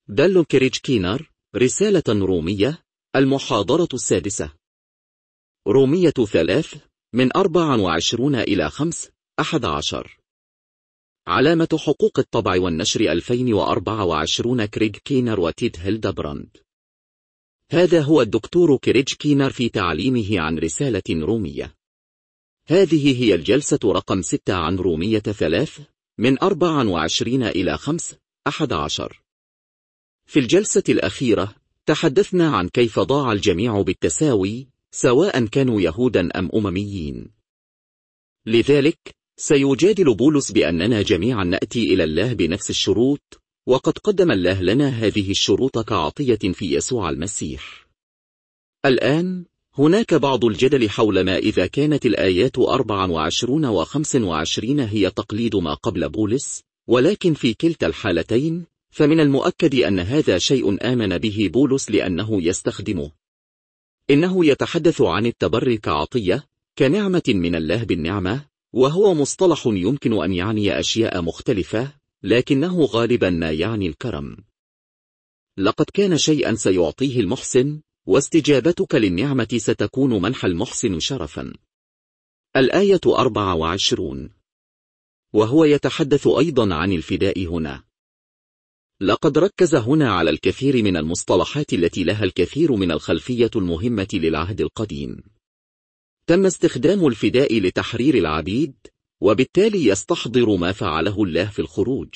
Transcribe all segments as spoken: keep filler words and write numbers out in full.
دال كريج كينر، رسالة رومية، المحاضرة السادسة. رومية ثلاث، من أربع وعشرون إلى خمس، أحد عشر. علامة حقوق الطبع والنشر ألفين وأربعة وعشرين. كريج كينر وتيد هيلدبراند. هذا هو الدكتور كريج كينر في تعليمه عن رسالة رومية. هذه هي الجلسة رقم ستة عن رومية ثلاث، من أربع وعشرين إلى خمس، أحد عشر. في الجلسة الأخيرة تحدثنا عن كيف ضاع الجميع بالتساوي، سواء كانوا يهودا أم أمميين. لذلك سيجادل بولس بأننا جميعا نأتي إلى الله بنفس الشروط، وقد قدم الله لنا هذه الشروط كعطية في يسوع المسيح. الآن هناك بعض الجدل حول ما إذا كانت الآيات أربع وعشرين وخمس وعشرين هي تقليد ما قبل بولس، ولكن في كلتا الحالتين فمن المؤكد أن هذا شيء آمن به بولس لأنه يستخدمه. إنه يتحدث عن التبرر كعطية، كنعمة من الله بالنعمة، وهو مصطلح يمكن أن يعني أشياء مختلفة، لكنه غالبا ما يعني الكرم. لقد كان شيئا سيعطيه المحسن، واستجابتك للنعمة ستكون منح المحسن شرفا. الآية أربع وعشرين. وهو يتحدث أيضا عن الفداء هنا. لقد ركز هنا على الكثير من المصطلحات التي لها الكثير من الخلفية المهمة للعهد القديم. تم استخدام الفداء لتحرير العبيد، وبالتالي يستحضر ما فعله الله في الخروج.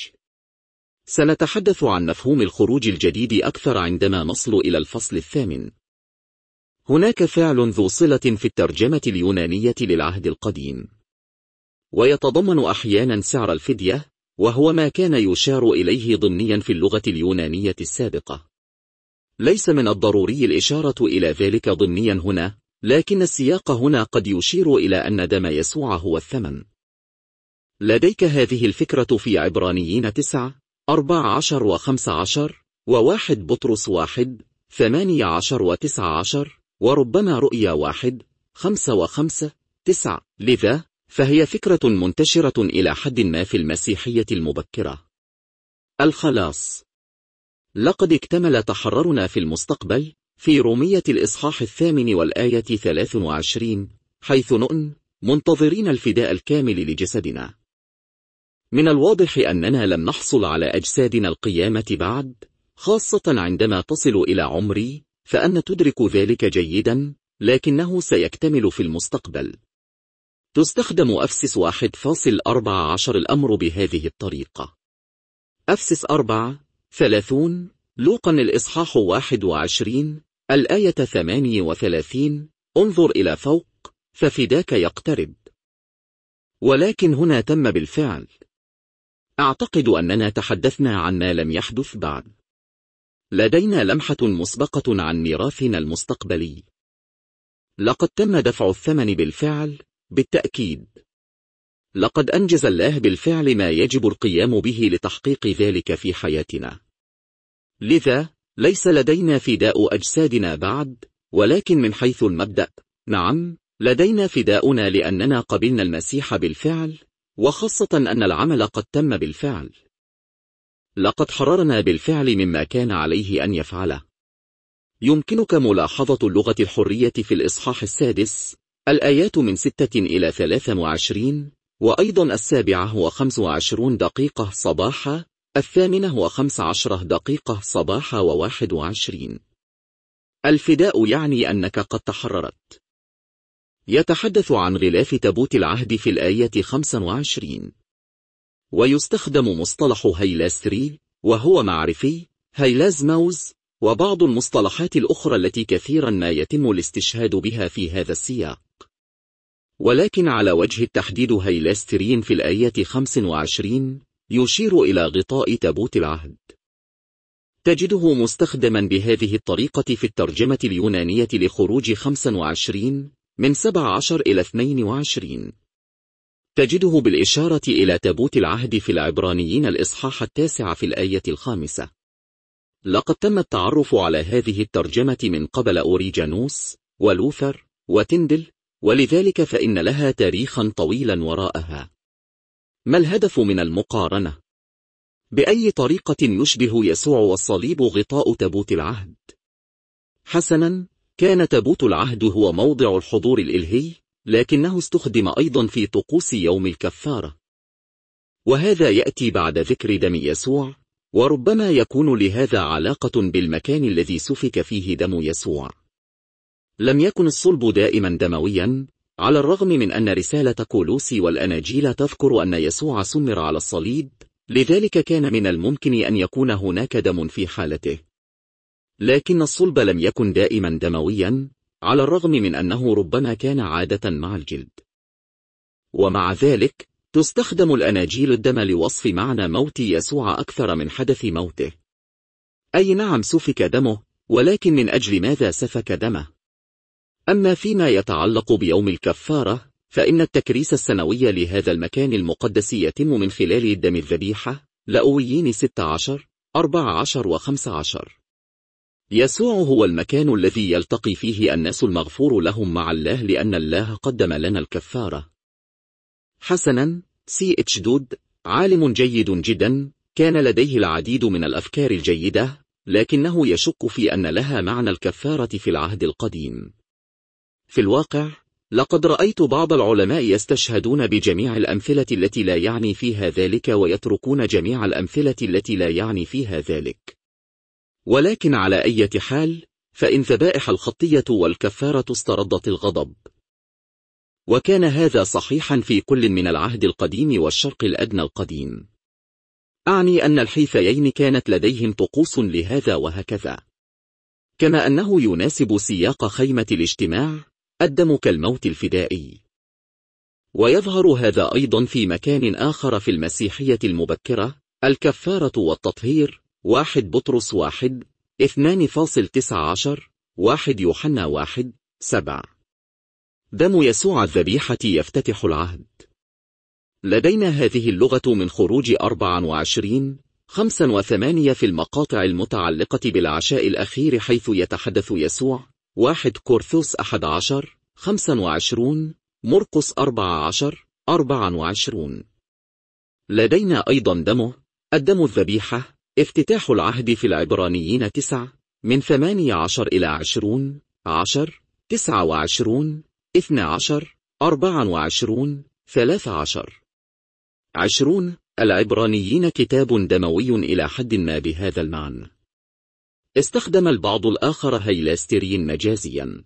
سنتحدث عن مفهوم الخروج الجديد أكثر عندما نصل إلى الفصل الثامن. هناك فعل ذو صلة في الترجمة اليونانية للعهد القديم، ويتضمن أحيانا سعر الفدية، وهو ما كان يشار إليه ضمنيا في اللغة اليونانية السابقة. ليس من الضروري الإشارة إلى ذلك ضمنيا هنا، لكن السياق هنا قد يشير إلى أن دم يسوع هو الثمن. لديك هذه الفكرة في عبرانيين تسعة، أربع عشر وخمس عشر، وواحد بطرس واحد، ثمانية عشر وتسعة عشر، وربما رؤيا واحد، خمسة وخمسة، تسعة. لذا فهي فكرة منتشرة إلى حد ما في المسيحية المبكرة. الخلاص. لقد اكتمل تحررنا في المستقبل في رومية الإصحاح الثامن والآية ثلاث وعشرين، حيث نؤن منتظرين الفداء الكامل لجسدنا. من الواضح أننا لم نحصل على أجسادنا القيامة بعد، خاصة عندما تصل إلى عمري، فأن تدرك ذلك جيدا، لكنه سيكتمل في المستقبل. تستخدم أفسس واحد فاصل أربعة عشر الأمر بهذه الطريقة. أفسس أربعة، ثلاثون، لوقا الإصحاح واحد وعشرين، الآية ثمانية وثلاثين، انظر إلى فوق، ففداك يقترب. ولكن هنا تم بالفعل. أعتقد أننا تحدثنا عن ما لم يحدث بعد. لدينا لمحة مسبقة عن ميراثنا المستقبلي. لقد تم دفع الثمن بالفعل، بالتأكيد. لقد أنجز الله بالفعل ما يجب القيام به لتحقيق ذلك في حياتنا. لذا ليس لدينا فداء أجسادنا بعد، ولكن من حيث المبدأ، نعم، لدينا فداؤنا لأننا قبلنا المسيح بالفعل، وخاصة أن العمل قد تم بالفعل. لقد حررنا بالفعل مما كان عليه أن يفعله. يمكنك ملاحظة اللغة الحرية في الإصحاح السادس، الآيات من ستة إلى ثلاث وعشرين، وأيضا السابعة وخمس وعشرون دقيقة صباحا، الثامنة وخمس عشرة دقيقة صباحا وواحد وعشرين. الفداء يعني أنك قد تحررت. يتحدث عن غلاف تابوت العهد في الآية خمس وعشرين. ويستخدم مصطلح هيلاستري، وهو معرفي، هيلازموز، وبعض المصطلحات الأخرى التي كثيرا ما يتم الاستشهاد بها في هذا السياق. ولكن على وجه التحديد هيلاسترين في الآية خمس وعشرين يشير إلى غطاء تابوت العهد. تجده مستخدما بهذه الطريقة في الترجمة اليونانية لخروج خمس وعشرين، من سبع عشر إلى اثنين وعشرين. تجده بالإشارة إلى تابوت العهد في العبرانيين الإصحاح التاسع في الآية الخامسة. لقد تم التعرف على هذه الترجمة من قبل أوريجانوس، ولوثر، وتندل، ولذلك فإن لها تاريخا طويلا وراءها. ما الهدف من المقارنة؟ بأي طريقة يشبه يسوع والصليب غطاء تابوت العهد؟ حسنا، كان تابوت العهد هو موضع الحضور الإلهي، لكنه استخدم أيضا في طقوس يوم الكفارة، وهذا يأتي بعد ذكر دم يسوع، وربما يكون لهذا علاقة بالمكان الذي سفك فيه دم يسوع. لم يكن الصلب دائما دمويا، على الرغم من أن رسالة كولوسي والأناجيل تذكر أن يسوع سمر على الصليب، لذلك كان من الممكن أن يكون هناك دم في حالته. لكن الصلب لم يكن دائما دمويا، على الرغم من أنه ربما كان عادة مع الجلد. ومع ذلك، تستخدم الأناجيل الدم لوصف معنى موت يسوع أكثر من حدث موته. أي نعم سفك دمه، ولكن من أجل ماذا سفك دمه؟ أما فيما يتعلق بيوم الكفارة، فإن التكريس السنوي لهذا المكان المقدس يتم من خلال دم الذبيحة. لأويين ستة عشر أربعة عشر وخمسة عشر. يسوع هو المكان الذي يلتقي فيه الناس المغفور لهم مع الله، لأن الله قدم لنا الكفارة. حسنا، سي اتش دود، عالم جيد جدا، كان لديه العديد من الأفكار الجيدة، لكنه يشك في أن لها معنى الكفارة في العهد القديم. في الواقع، لقد رأيت بعض العلماء يستشهدون بجميع الأمثلة التي لا يعني فيها ذلك، ويتركون جميع الأمثلة التي لا يعني فيها ذلك. ولكن على أي حال، فإن ذبائح الخطية والكفارة استردت الغضب. وكان هذا صحيحا في كل من العهد القديم والشرق الأدنى القديم. أعني أن الحيثيين كانت لديهم طقوس لهذا وهكذا. كما أنه يناسب سياق خيمة الاجتماع، الدم كالموت الفدائي. ويظهر هذا أيضا في مكان آخر في المسيحية المبكرة، الكفارة والتطهير. واحد بطرس واحد اثنان فاصل تسعة عشر واحد يوحنا واحد سبع. دم يسوع الذبيحة يفتتح العهد. لدينا هذه اللغة من خروج أربعة وعشرين خمسة وثمانية في المقاطع المتعلقة بالعشاء الأخير، حيث يتحدث يسوع. واحد كورنثوس أحد عشر خمسة وعشرين، مرقس أربعة عشر أربعة وعشرين. لدينا أيضا دمه، الدم الذبيحة، افتتاح العهد في العبرانيين تسعة من ثمانية عشر إلى عشرون عشر تسعة وعشرون اثنى عشر أربعة وعشرون ثلاثة عشر عشرون. العبرانيين كتاب دموي إلى حد ما بهذا المعنى. استخدم البعض الآخر هيلاسترين مجازيا.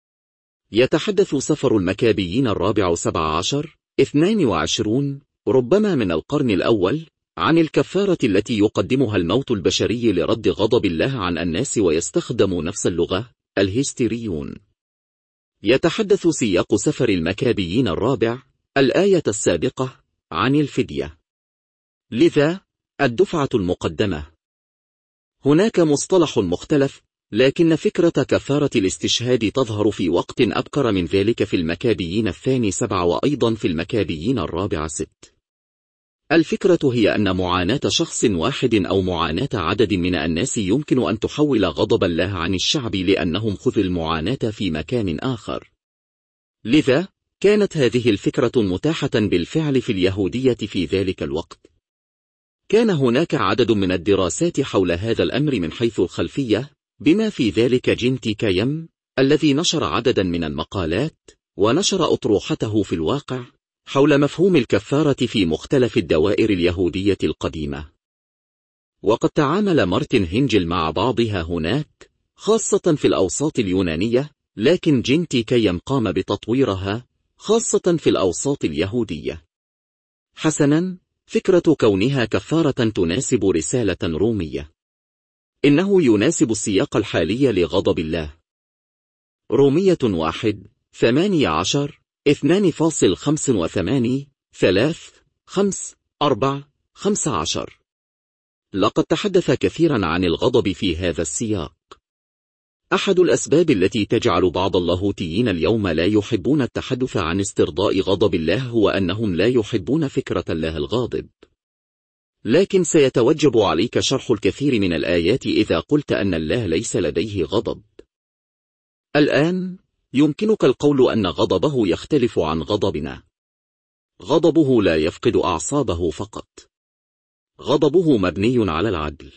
يتحدث سفر المكابيين الرابع سبعة عشر اثنان وعشرون، ربما من القرن الأول، عن الكفارة التي يقدمها الموت البشري لرد غضب الله عن الناس، ويستخدم نفس اللغة الهيستيريون. يتحدث سياق سفر المكابيين الرابع، الآية السابقة، عن الفدية. لذا الدفعة المقدمة. هناك مصطلح مختلف، لكن فكرة كفارة الاستشهاد تظهر في وقت أبكر من ذلك في المكابيين الثاني سبعة، وأيضا في المكابيين الرابع ست. الفكرة هي أن معاناة شخص واحد أو معاناة عدد من الناس يمكن أن تحول غضب الله عن الشعب، لأنهم خذوا المعاناة في مكان آخر. لذا كانت هذه الفكرة متاحة بالفعل في اليهودية في ذلك الوقت. كان هناك عدد من الدراسات حول هذا الأمر من حيث الخلفية، بما في ذلك جينتي كايم، الذي نشر عددا من المقالات ونشر أطروحته في الواقع حول مفهوم الكفارة في مختلف الدوائر اليهودية القديمة. وقد تعامل مارتن هينجل مع بعضها هناك، خاصة في الأوساط اليونانية، لكن جينتي كايم قام بتطويرها خاصة في الأوساط اليهودية. حسنا، فكرة كونها كفارة تناسب رسالة رومية. إنه يناسب السياق الحالي لغضب الله. رومية واحد ثمانية عشر اثنان فاصل خمس وثمانين ثلاث خمس أربع خمسة عشر. لقد تحدث كثيرا عن الغضب في هذا السياق. أحد الأسباب التي تجعل بعض اللاهوتيين اليوم لا يحبون التحدث عن استرضاء غضب الله هو أنهم لا يحبون فكرة الله الغاضب. لكن سيتوجب عليك شرح الكثير من الآيات إذا قلت أن الله ليس لديه غضب. الآن يمكنك القول أن غضبه يختلف عن غضبنا. غضبه لا يفقد أعصابه فقط. غضبه مبني على العدل.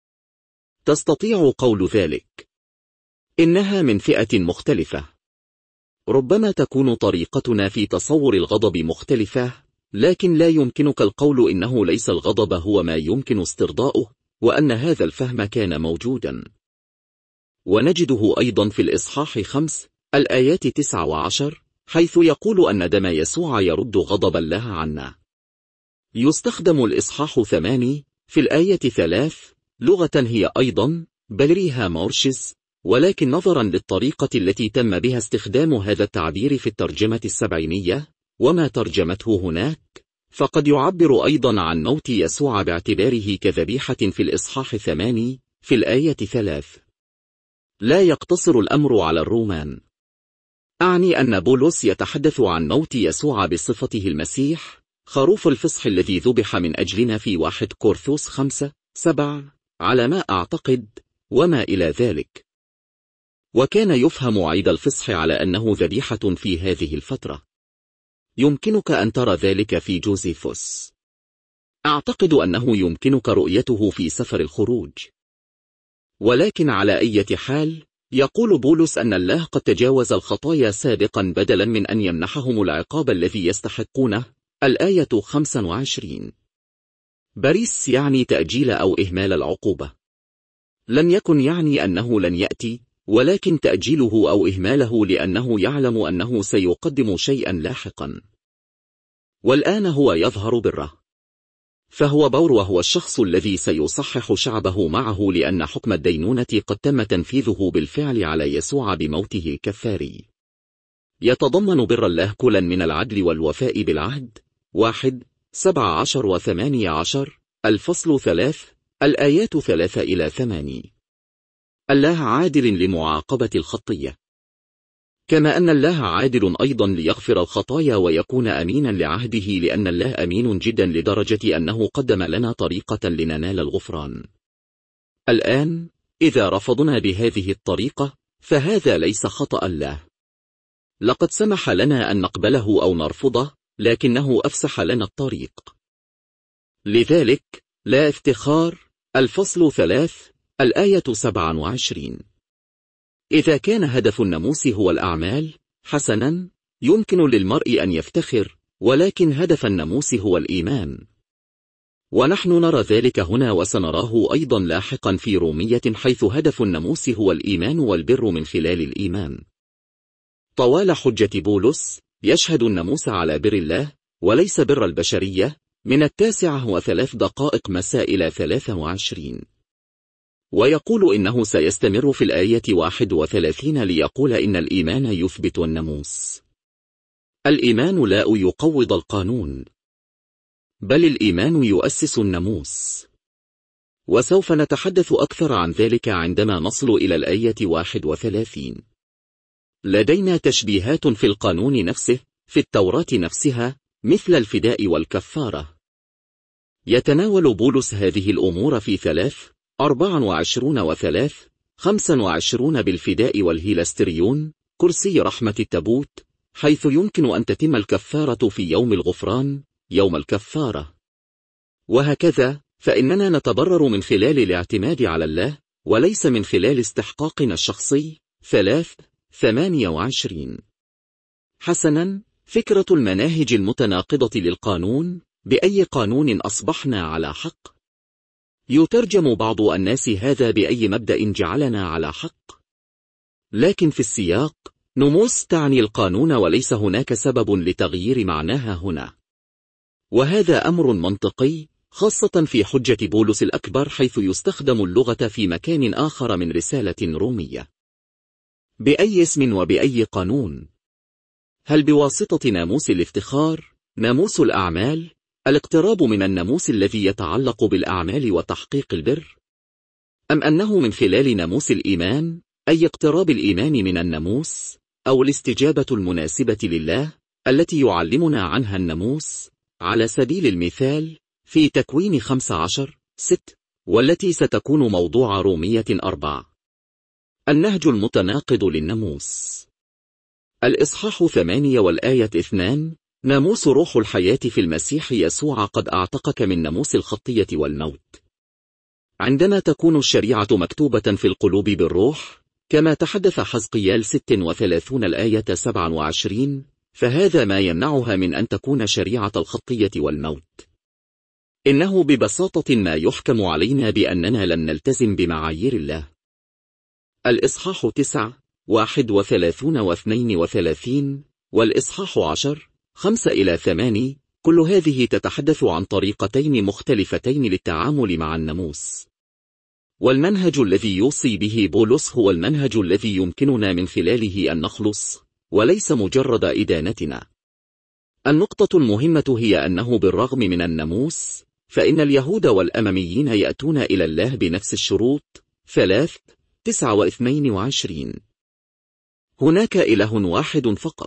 تستطيع قول ذلك. إنها من فئة مختلفة. ربما تكون طريقتنا في تصور الغضب مختلفة، لكن لا يمكنك القول إنه ليس الغضب هو ما يمكن استرضاؤه، وأن هذا الفهم كان موجودا. ونجده أيضا في الإصحاح خمس الآيات تسعة وعشر، حيث يقول أن دم يسوع يرد غضب الله عنا. يستخدم الإصحاح ثماني في الآية ثلاث لغة هي أيضا بلريها مورشس، ولكن نظرا للطريقة التي تم بها استخدام هذا التعبير في الترجمة السبعينية وما ترجمته هناك، فقد يعبر أيضا عن موت يسوع باعتباره كذبيحة في الإصحاح ثماني في الآية ثلاث. لا يقتصر الأمر على الرومان. أعني أن بولس يتحدث عن موت يسوع بصفته المسيح، خروف الفصح الذي ذبح من أجلنا في واحد كورنثوس خمسة سبع على ما أعتقد، وما إلى ذلك. وكان يفهم عيد الفصح على أنه ذبيحة في هذه الفترة. يمكنك أن ترى ذلك في جوزيفوس. أعتقد أنه يمكنك رؤيته في سفر الخروج. ولكن على أي حال، يقول بولس أن الله قد تجاوز الخطايا سابقا بدلا من أن يمنحهم العقاب الذي يستحقونه. الآية خمسة وعشرين. بريس يعني تأجيل أو إهمال العقوبة. لم يكن يعني أنه لن يأتي، ولكن تأجيله أو إهماله لأنه يعلم أنه سيقدم شيئا لاحقا. والآن هو يظهر بره. فهو بور، وهو الشخص الذي سيصحح شعبه معه، لأن حكم الدينونة قد تم تنفيذه بالفعل على يسوع بموته الكفاري. يتضمن بر الله كلا من العدل والوفاء بالعهد. واحد سبعة عشر وثمانية عشر الفصل ثلاث الآيات ثلاثة إلى ثماني. الله عادل لمعاقبة الخطية، كما أن الله عادل أيضا ليغفر الخطايا ويكون أمينا لعهده، لأن الله أمين جدا لدرجة أنه قدم لنا طريقة لننال الغفران. الآن إذا رفضنا بهذه الطريقة فهذا ليس خطأ الله. لقد سمح لنا أن نقبله أو نرفضه، لكنه أفسح لنا الطريق. لذلك لا افتخار. الفصل ثلاث الآية سبعة وعشرين. إذا كان هدف الناموس هو الأعمال، حسنا، يمكن للمرء أن يفتخر، ولكن هدف الناموس هو الإيمان. ونحن نرى ذلك هنا، وسنراه أيضا لاحقا في رومية، حيث هدف الناموس هو الإيمان والبر من خلال الإيمان. طوال حجة بولس يشهد الناموس على بر الله وليس بر البشرية، من التاسعة وثلاث دقائق مساء إلى ثلاثة وعشرين. ويقول إنه سيستمر في الآية واحد وثلاثين ليقول إن الإيمان يثبت الناموس. الإيمان لا يقوض القانون، بل الإيمان يؤسس الناموس. وسوف نتحدث أكثر عن ذلك عندما نصل إلى الآية واحد وثلاثين. لدينا تشبيهات في القانون نفسه، في التوراة نفسها، مثل الفداء والكفارة. يتناول بولس هذه الأمور في ثلاث أربعة وعشرون وثلاث خمسة وعشرون بالفداء والهيلاستريون، كرسي رحمة التابوت، حيث يمكن أن تتم الكفارة في يوم الغفران، يوم الكفارة. وهكذا فإننا نتبرر من خلال الاعتماد على الله، وليس من خلال استحقاقنا الشخصي. ثلاث ثمانية وعشرين. حسنا، فكرة المناهج المتناقضة للقانون. بأي قانون أصبحنا على حق؟ يترجم بعض الناس هذا بأي مبدأ جعلنا على حق، لكن في السياق نموس تعني القانون، وليس هناك سبب لتغيير معناها هنا. وهذا أمر منطقي، خاصة في حجة بولس الأكبر، حيث يستخدم اللغة في مكان آخر من رسالة رومية. بأي اسم وبأي قانون؟ هل بواسطة ناموس الافتخار، ناموس الأعمال، الاقتراب من الناموس الذي يتعلق بالأعمال وتحقيق البر؟ أم أنه من خلال ناموس الإيمان، أي اقتراب الإيمان من الناموس، أو الاستجابة المناسبة لله التي يعلمنا عنها الناموس، على سبيل المثال في تكوين خمسة عشر ست، والتي ستكون موضوع رومية أربعة. النهج المتناقض للناموس. الإصحاح ثمانية والآية اثنان ناموس روح الحياة في المسيح يسوع قد أعتقك من ناموس الخطية والموت. عندما تكون الشريعة مكتوبة في القلوب بالروح، كما تحدث حزقيال ستة وثلاثين الآية سبعة وعشرين، فهذا ما يمنعها من أن تكون شريعة الخطية والموت. إنه ببساطة ما يحكم علينا بأننا لم نلتزم بمعايير الله. الإصحاح تسعة واحد وثلاثون واثنين وثلاثين والإصحاح عشر خمسة إلى ثمانية، كل هذه تتحدث عن طريقتين مختلفتين للتعامل مع الناموس. والمنهج الذي يوصي به بولس هو المنهج الذي يمكننا من خلاله أن نخلص، وليس مجرد إدانتنا. النقطة المهمة هي أنه بالرغم من الناموس، فإن اليهود والأمميين يأتون إلى الله بنفس الشروط. ثلاث تسعة واثنين وعشرين. هناك إله واحد فقط.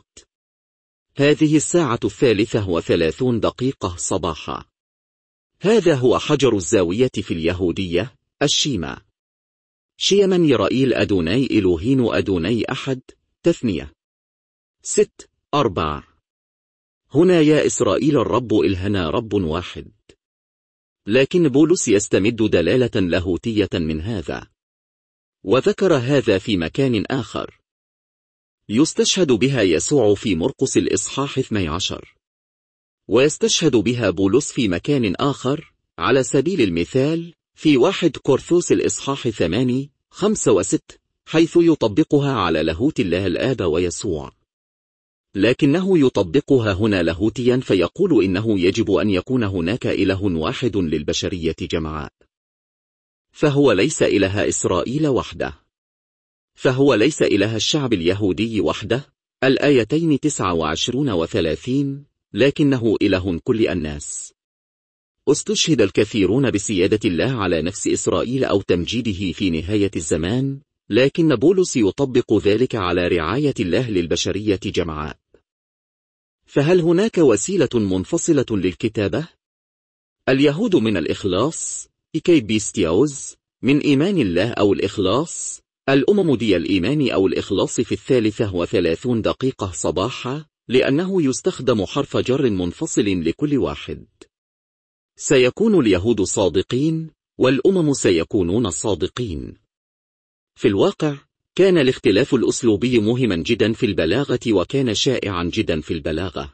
هذه الساعة الثالثة وثلاثون دقيقة صباحا. هذا هو حجر الزاوية في اليهودية، الشيما. شيما يرائيل أدوناي إلوهين أدوناي أحد. تثنية ست أربع. هنا يا إسرائيل الرب إلهنا رب واحد. لكن بولس يستمد دلالة لاهوتية من هذا، وذكر هذا في مكان آخر يستشهد بها يسوع في مرقس الإصحاح اثني عشر، ويستشهد بها بولس في مكان آخر على سبيل المثال في واحد كورنثوس الإصحاح ثمانية خمسة وست، حيث يطبقها على لاهوت الله الآب ويسوع. لكنه يطبقها هنا لاهوتيا، فيقول إنه يجب أن يكون هناك إله واحد للبشرية جمعاء. فهو ليس إله إسرائيل وحده، فهو ليس إله الشعب اليهودي وحده، الآيتين تسعة وعشرون وثلاثين، لكنه إله كل الناس. استشهد الكثيرون بسيادة الله على نفس إسرائيل أو تمجيده في نهاية الزمان، لكن بولس يطبق ذلك على رعاية الله للبشرية جمعاء. فهل هناك وسيلة منفصلة للكتابة؟ اليهود من الإخلاص إيكي بيستياوز من إيمان الله أو الإخلاص، الأمم دي الإيمان أو الإخلاص في الثالثة وثلاثون دقيقة صباحا، لأنه يستخدم حرف جر منفصل لكل واحد. سيكون اليهود صادقين والأمم سيكونون صادقين. في الواقع كان الاختلاف الأسلوبي مهما جدا في البلاغة، وكان شائعا جدا في البلاغة،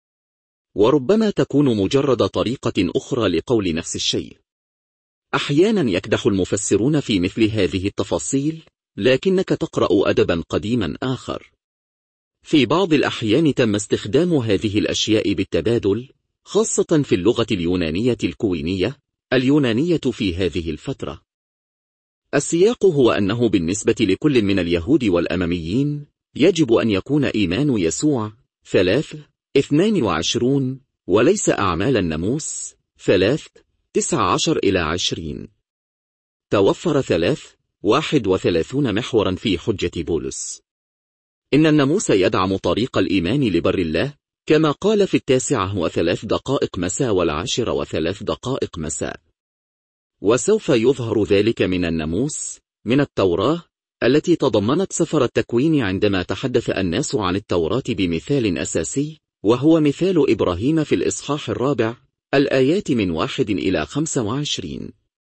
وربما تكون مجرد طريقة أخرى لقول نفس الشيء. أحيانا يكدح المفسرون في مثل هذه التفاصيل، لكنك تقرأ أدبا قديما آخر. في بعض الأحيان تم استخدام هذه الأشياء بالتبادل، خاصة في اللغة اليونانية الكوينية اليونانية في هذه الفترة. السياق هو أنه بالنسبة لكل من اليهود والأمميين يجب أن يكون إيمان يسوع ثلاث اثنان وعشرون، وليس أعمال الناموس ثلاث تسعة عشر إلى عشرين. توفر ثلاث واحد وثلاثون محورا في حجة بولس. إن الناموس يدعم طريق الإيمان لبر الله، كما قال في التاسعة وثلاث دقائق مساء والعاشرة وثلاث دقائق مساء. وسوف يظهر ذلك من الناموس، من التوراة التي تضمنت سفر التكوين، عندما تحدث الناس عن التوراة بمثال أساسي، وهو مثال إبراهيم في الإصحاح الرابع الآيات من واحد إلى خمسة وعشرين.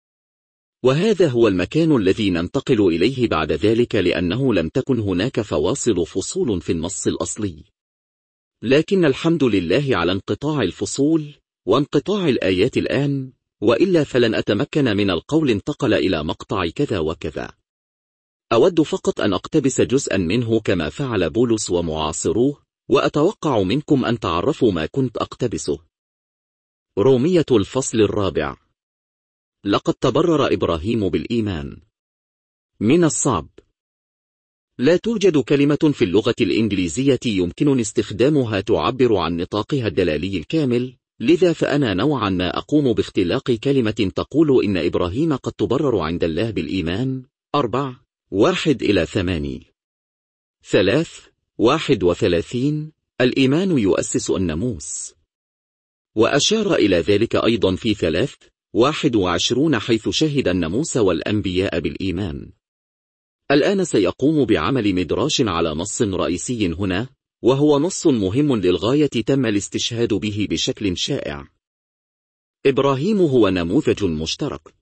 وهذا هو المكان الذي ننتقل إليه بعد ذلك، لأنه لم تكن هناك فواصل فصول في النص الأصلي. لكن الحمد لله على انقطاع الفصول وانقطاع الآيات الآن، وإلا فلن أتمكن من القول انتقل إلى مقطع كذا وكذا. أود فقط أن أقتبس جزءا منه كما فعل بولس ومعاصروه، وأتوقع منكم أن تعرفوا ما كنت أقتبسه. رومية الفصل الرابع. لقد تبرر إبراهيم بالإيمان. من الصعب. لا توجد كلمة في اللغة الإنجليزية يمكنني استخدامها تعبر عن نطاقها الدلالي الكامل، لذا فأنا نوعا ما أقوم باختلاق كلمة تقول إن إبراهيم قد تبرر عند الله بالإيمان. أربع واحد إلى ثمانية. ثلاث واحد وثلاثين. الإيمان يؤسس الناموس. وأشار إلى ذلك أيضا في ثلاث واحد وعشرون، حيث شهد الناموس والأنبياء بالإيمان. الآن سيقوم بعمل مدراش على نص رئيسي هنا، وهو نص مهم للغاية تم الاستشهاد به بشكل شائع. إبراهيم هو نموذج مشترك،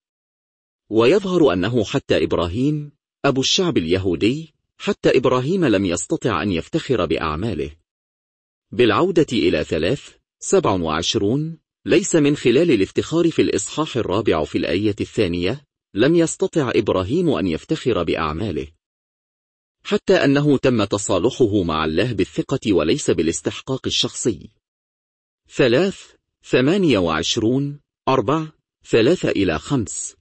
ويظهر أنه حتى إبراهيم أبو الشعب اليهودي، حتى إبراهيم لم يستطع أن يفتخر بأعماله. بالعودة إلى ثلاث سبع وعشرون، ليس من خلال الافتخار في الإصحاح الرابع في الآية الثانية، لم يستطع إبراهيم أن يفتخر بأعماله، حتى أنه تم تصالحه مع الله بالثقة وليس بالاستحقاق الشخصي. ثلاث ثمانية وعشرون أربع ثلاثة إلى خمس.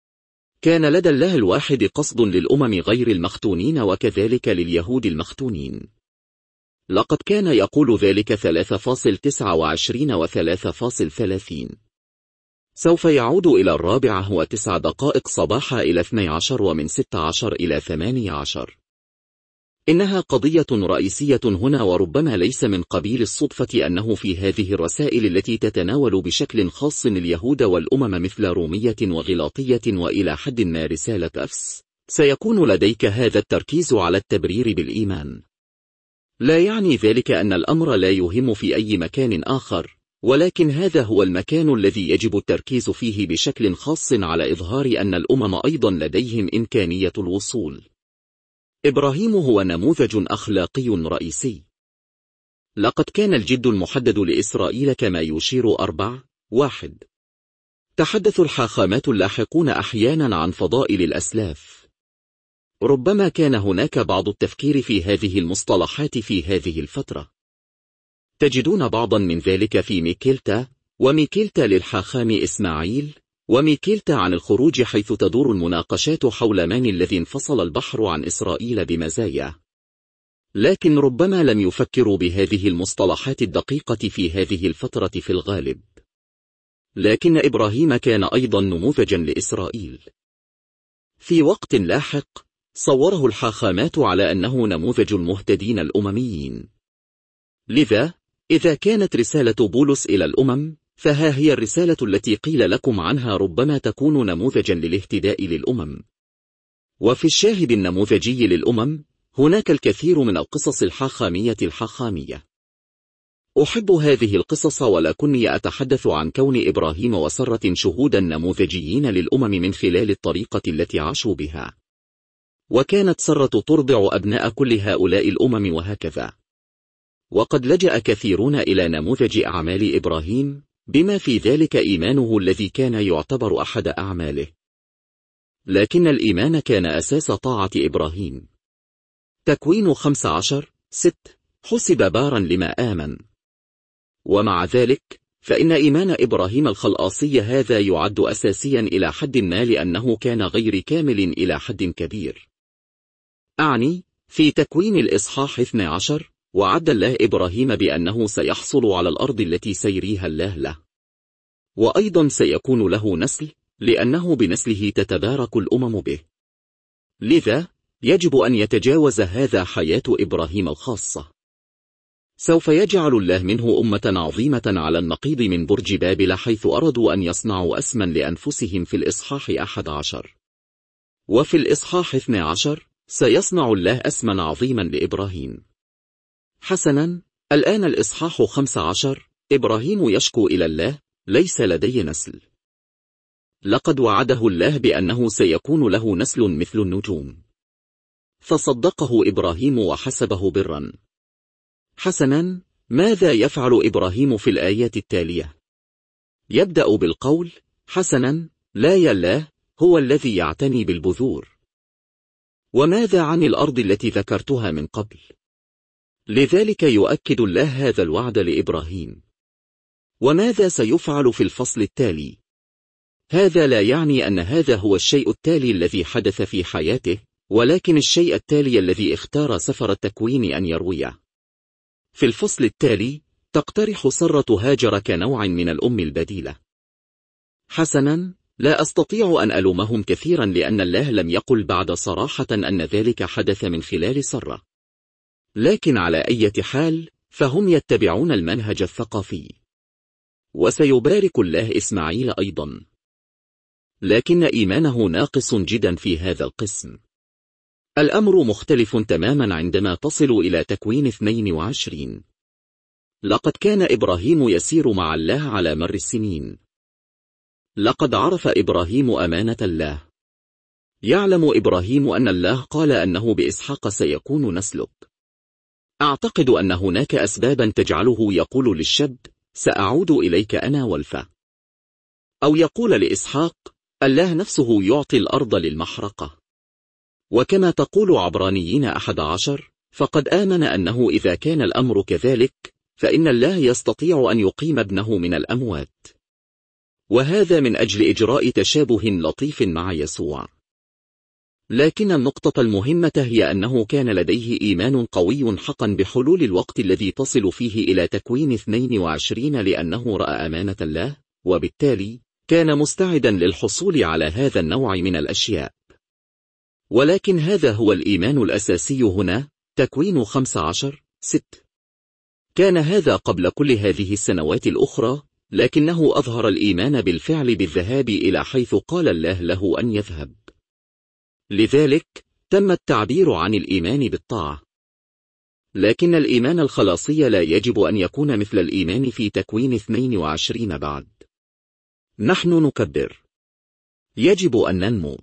كان لدى الله الواحد قصد للأمم غير المختونين وكذلك لليهود المختونين. لقد كان يقول ذلك ثلاثة فاصلة تسعة وعشرين و ثلاثة فاصلة ثلاثين. سوف يعود إلى الرابعة وتسع دقائق صباحا إلى اثني عشر ومن ستة عشر إلى ثمانية عشر. إنها قضية رئيسية هنا، وربما ليس من قبيل الصدفة أنه في هذه الرسائل التي تتناول بشكل خاص اليهود والأمم مثل رومية وغلاطية وإلى حد ما رسالة أفس، سيكون لديك هذا التركيز على التبرير بالإيمان. لا يعني ذلك أن الأمر لا يهم في أي مكان آخر، ولكن هذا هو المكان الذي يجب التركيز فيه بشكل خاص على إظهار أن الأمم أيضا لديهم إمكانية الوصول. إبراهيم هو نموذج أخلاقي رئيسي. لقد كان الجد المحدد لإسرائيل كما يشير أربع واحد. تحدث الحاخامات اللاحقون أحيانا عن فضائل الأسلاف. ربما كان هناك بعض التفكير في هذه المصطلحات في هذه الفترة. تجدون بعضا من ذلك في ميكيلتا، وميكيلتا للحاخام إسماعيل، وميكيلتا عن الخروج، حيث تدور المناقشات حول من الذي انفصل البحر عن إسرائيل بمزايا. لكن ربما لم يفكروا بهذه المصطلحات الدقيقة في هذه الفترة في الغالب. لكن إبراهيم كان أيضا نموذجا لإسرائيل. في وقت لاحق صوره الحاخامات على أنه نموذج المهتدين الأمميين. لذا إذا كانت رسالة بولس إلى الأمم، فها هي الرسالة التي قيل لكم عنها ربما تكون نموذجا للاهتداء للأمم. وفي الشاهد النموذجي للأمم هناك الكثير من القصص الحاخامية الحاخامية. أحب هذه القصص، ولكني أتحدث عن كون إبراهيم وسرة شهودا نموذجيين للأمم من خلال الطريقة التي عاشوا بها. وكانت سرة ترضع أبناء كل هؤلاء الأمم وهكذا. وقد لجأ كثيرون إلى نموذج أعمال إبراهيم، بما في ذلك إيمانه الذي كان يعتبر أحد أعماله. لكن الإيمان كان أساس طاعة إبراهيم. تكوين خمسة عشر ست. حسب بارا لما آمن. ومع ذلك فإن إيمان إبراهيم الخلاصي هذا يعد أساسيا إلى حد ما، لأنه كان غير كامل إلى حد كبير. أعني في تكوين الإصحاح اثني عشر، وعد الله إبراهيم بأنه سيحصل على الأرض التي سيريها الله له، وأيضا سيكون له نسل، لأنه بنسله تتبارك الأمم به. لذا يجب أن يتجاوز هذا حياة إبراهيم الخاصة. سوف يجعل الله منه أمة عظيمة على النقيض من برج بابل، حيث أرادوا أن يصنعوا أسما لأنفسهم في الإصحاح أحد عشر. وفي الإصحاح اثني عشر سيصنع الله أسما عظيما لإبراهيم. حسنا، الآن الإصحاح خمسة عشر. إبراهيم يشكو إلى الله: ليس لدي نسل. لقد وعده الله بأنه سيكون له نسل مثل النجوم، فصدقه إبراهيم وحسبه برا. حسنا، ماذا يفعل إبراهيم في الآية التالية؟ يبدأ بالقول: حسنا، لا يا الله هو الذي يعتني بالبذور. وماذا عن الأرض التي ذكرتها من قبل؟ لذلك يؤكد الله هذا الوعد لإبراهيم. وماذا سيفعل في الفصل التالي؟ هذا لا يعني أن هذا هو الشيء التالي الذي حدث في حياته، ولكن الشيء التالي الذي اختار سفر التكوين أن يرويه. في الفصل التالي تقترح سرة هاجر كنوع من الأم البديلة. حسنا، لا أستطيع أن ألومهم كثيرا، لأن الله لم يقل بعد صراحة أن ذلك حدث من خلال سرة. لكن على أي حال فهم يتبعون المنهج الثقافي. وسيبارك الله إسماعيل أيضا، لكن إيمانه ناقص جدا في هذا القسم. الأمر مختلف تماما عندما تصل إلى تكوين اثنين وعشرين. لقد كان إبراهيم يسير مع الله على مر السنين. لقد عرف إبراهيم أمانة الله. يعلم إبراهيم أن الله قال أنه بإسحاق سيكون نسلك. أعتقد أن هناك أسبابا تجعله يقول للشاب سأعود إليك أنا والفا، أو يقول لإسحاق الله نفسه يعطي الأرض للمحرقة. وكما تقول عبرانيين أحد عشر، فقد آمن أنه إذا كان الأمر كذلك فإن الله يستطيع أن يقيم ابنه من الأموات، وهذا من أجل إجراء تشابه لطيف مع يسوع. لكن النقطة المهمة هي أنه كان لديه إيمان قوي حقا بحلول الوقت الذي تصل فيه إلى تكوين اثنين وعشرين، لأنه رأى أمانة الله، وبالتالي كان مستعدا للحصول على هذا النوع من الأشياء. ولكن هذا هو الإيمان الأساسي هنا. تكوين خمسة عشر ست. كان هذا قبل كل هذه السنوات الأخرى، لكنه أظهر الإيمان بالفعل بالذهاب إلى حيث قال الله له أن يذهب. لذلك تم التعبير عن الإيمان بالطاعة. لكن الإيمان الخلاصي لا يجب أن يكون مثل الإيمان في تكوين اثنين وعشرين بعد. نحن نكبر. يجب أن ننمو.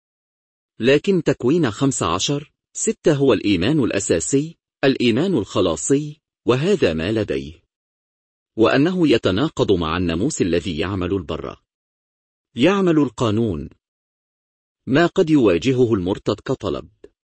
لكن تكوين خمسة عشر ستة هو الإيمان الأساسي، الإيمان الخلاصي، وهذا ما لديه. وأنه يتناقض مع الناموس الذي يعمل البر، يعمل القانون، ما قد يواجهه المرتد كطلب.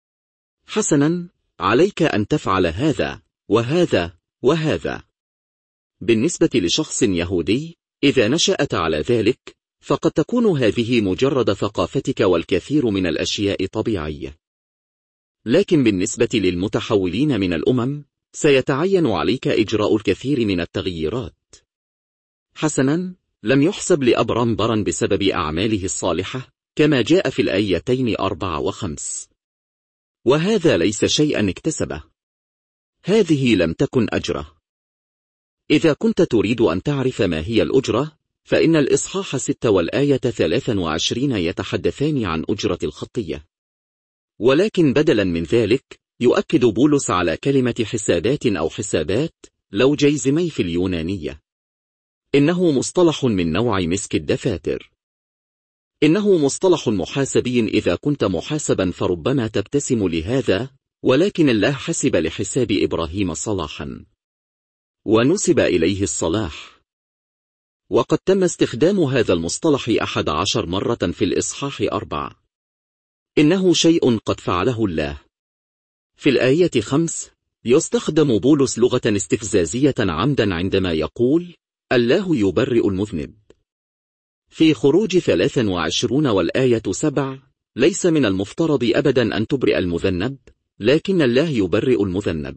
حسنا، عليك أن تفعل هذا وهذا وهذا. بالنسبة لشخص يهودي، إذا نشأت على ذلك، فقد تكون هذه مجرد ثقافتك والكثير من الأشياء طبيعية. لكن بالنسبة للمتحولين من الأمم، سيتعين عليك إجراء الكثير من التغييرات. حسنا، لم يحسب لأبرام برا بسبب أعماله الصالحة كما جاء في الآيتين أربعة وخمس، وهذا ليس شيئا اكتسبه. هذه لم تكن أجره. إذا كنت تريد أن تعرف ما هي الأجرة، فإن الإصحاح ستة والآية ثلاثة وعشرين يتحدثان عن أجرة الخطية. ولكن بدلا من ذلك، يؤكد بولس على كلمة حسابات أو حسابات لو جيزمي في اليونانية. إنه مصطلح من نوع مسك الدفاتر. إنه مصطلح محاسبي. إذا كنت محاسبا فربما تبتسم لهذا، ولكن الله حسب لحساب إبراهيم صلاحا، ونسب إليه الصلاح. وقد تم استخدام هذا المصطلح أحد عشر مرة في الإصحاح أربعة. إنه شيء قد فعله الله. في الآية خمس يستخدم بولس لغة استفزازية عمدا عندما يقول الله يبرئ المذنب. في خروج ثلاثة وعشرين والآية سبع، ليس من المفترض أبدا أن تبرئ المذنب، لكن الله يبرئ المذنب.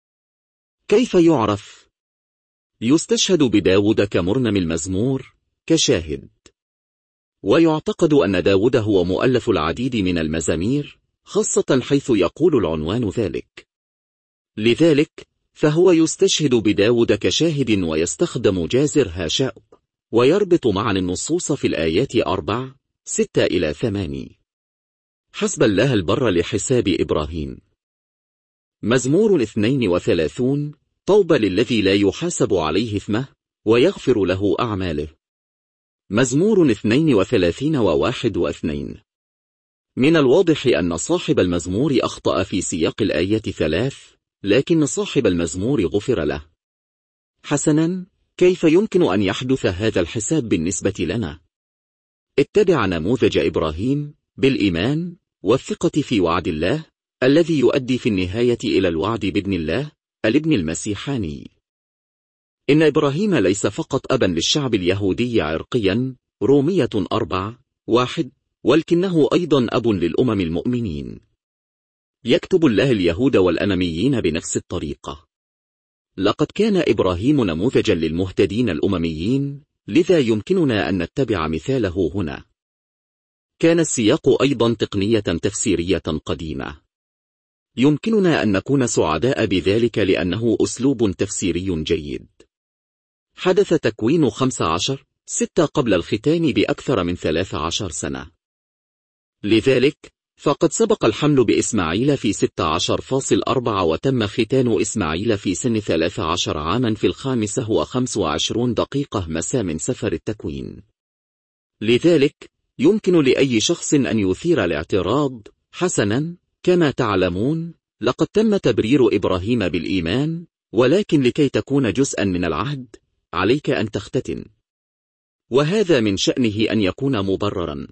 كيف يعرف؟ يستشهد بداود كمرنم المزمور كشاهد. ويعتقد أن داود هو مؤلف العديد من المزامير، خاصة حيث يقول العنوان ذلك. لذلك فهو يستشهد بداود كشاهد، ويستخدم جازر هاشاء، ويربط معا النصوص في الآيات أربع ستة إلى ثمانية. حسب الله البر لحساب إبراهيم. مزمور اثنين وثلاثون، طوبى للذي لا يحاسب عليه إثمه ويغفر له أعماله. مزمور اثنين وثلاثين وواحد واثنين. من الواضح أن صاحب المزمور أخطأ في سياق الآية ثلاث، لكن صاحب المزمور غفر له. حسنا، كيف يمكن أن يحدث هذا الحساب بالنسبة لنا؟ اتبع نموذج إبراهيم بالإيمان والثقة في وعد الله، الذي يؤدي في النهاية إلى الوعد بابن الله، الابن المسيحاني. إن إبراهيم ليس فقط أبا للشعب اليهودي عرقيا، رومية أربعة واحد، ولكنه أيضا أب للأمم المؤمنين. يكتب الله اليهود والأمميين بنفس الطريقة. لقد كان إبراهيم نموذجا للمهتدين الأمميين، لذا يمكننا أن نتبع مثاله هنا. كان السياق أيضا تقنية تفسيرية قديمة. يمكننا أن نكون سعداء بذلك لأنه أسلوب تفسيري جيد. حدث تكوين خمسة عشر ستة قبل الختان بأكثر من ثلاث عشر سنة. لذلك فقد سبق الحمل بإسماعيل في ستة عشر فاصلة أربعة وتم ختان إسماعيل في سن ثلاث عشر عاما في الخامسة وخمس وعشرون دقيقة مساء من سفر التكوين. لذلك يمكن لأي شخص أن يثير الاعتراض: حسنا، كما تعلمون لقد تم تبرير إبراهيم بالإيمان، ولكن لكي تكون جزءا من العهد عليك أن تختتن، وهذا من شأنه أن يكون مبررا.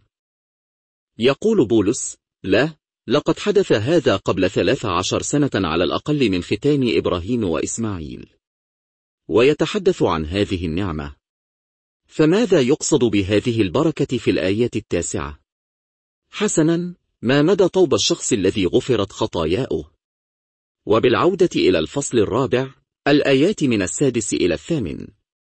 يقول بولس: لا، لقد حدث هذا قبل ثلاث عشر سنة على الأقل من ختان إبراهيم وإسماعيل، ويتحدث عن هذه النعمة. فماذا يقصد بهذه البركة في الآية التاسعة؟ حسنا، ما مدى طوب الشخص الذي غفرت خطاياؤه؟ وبالعودة إلى الفصل الرابع، الآيات من السادس إلى الثامن.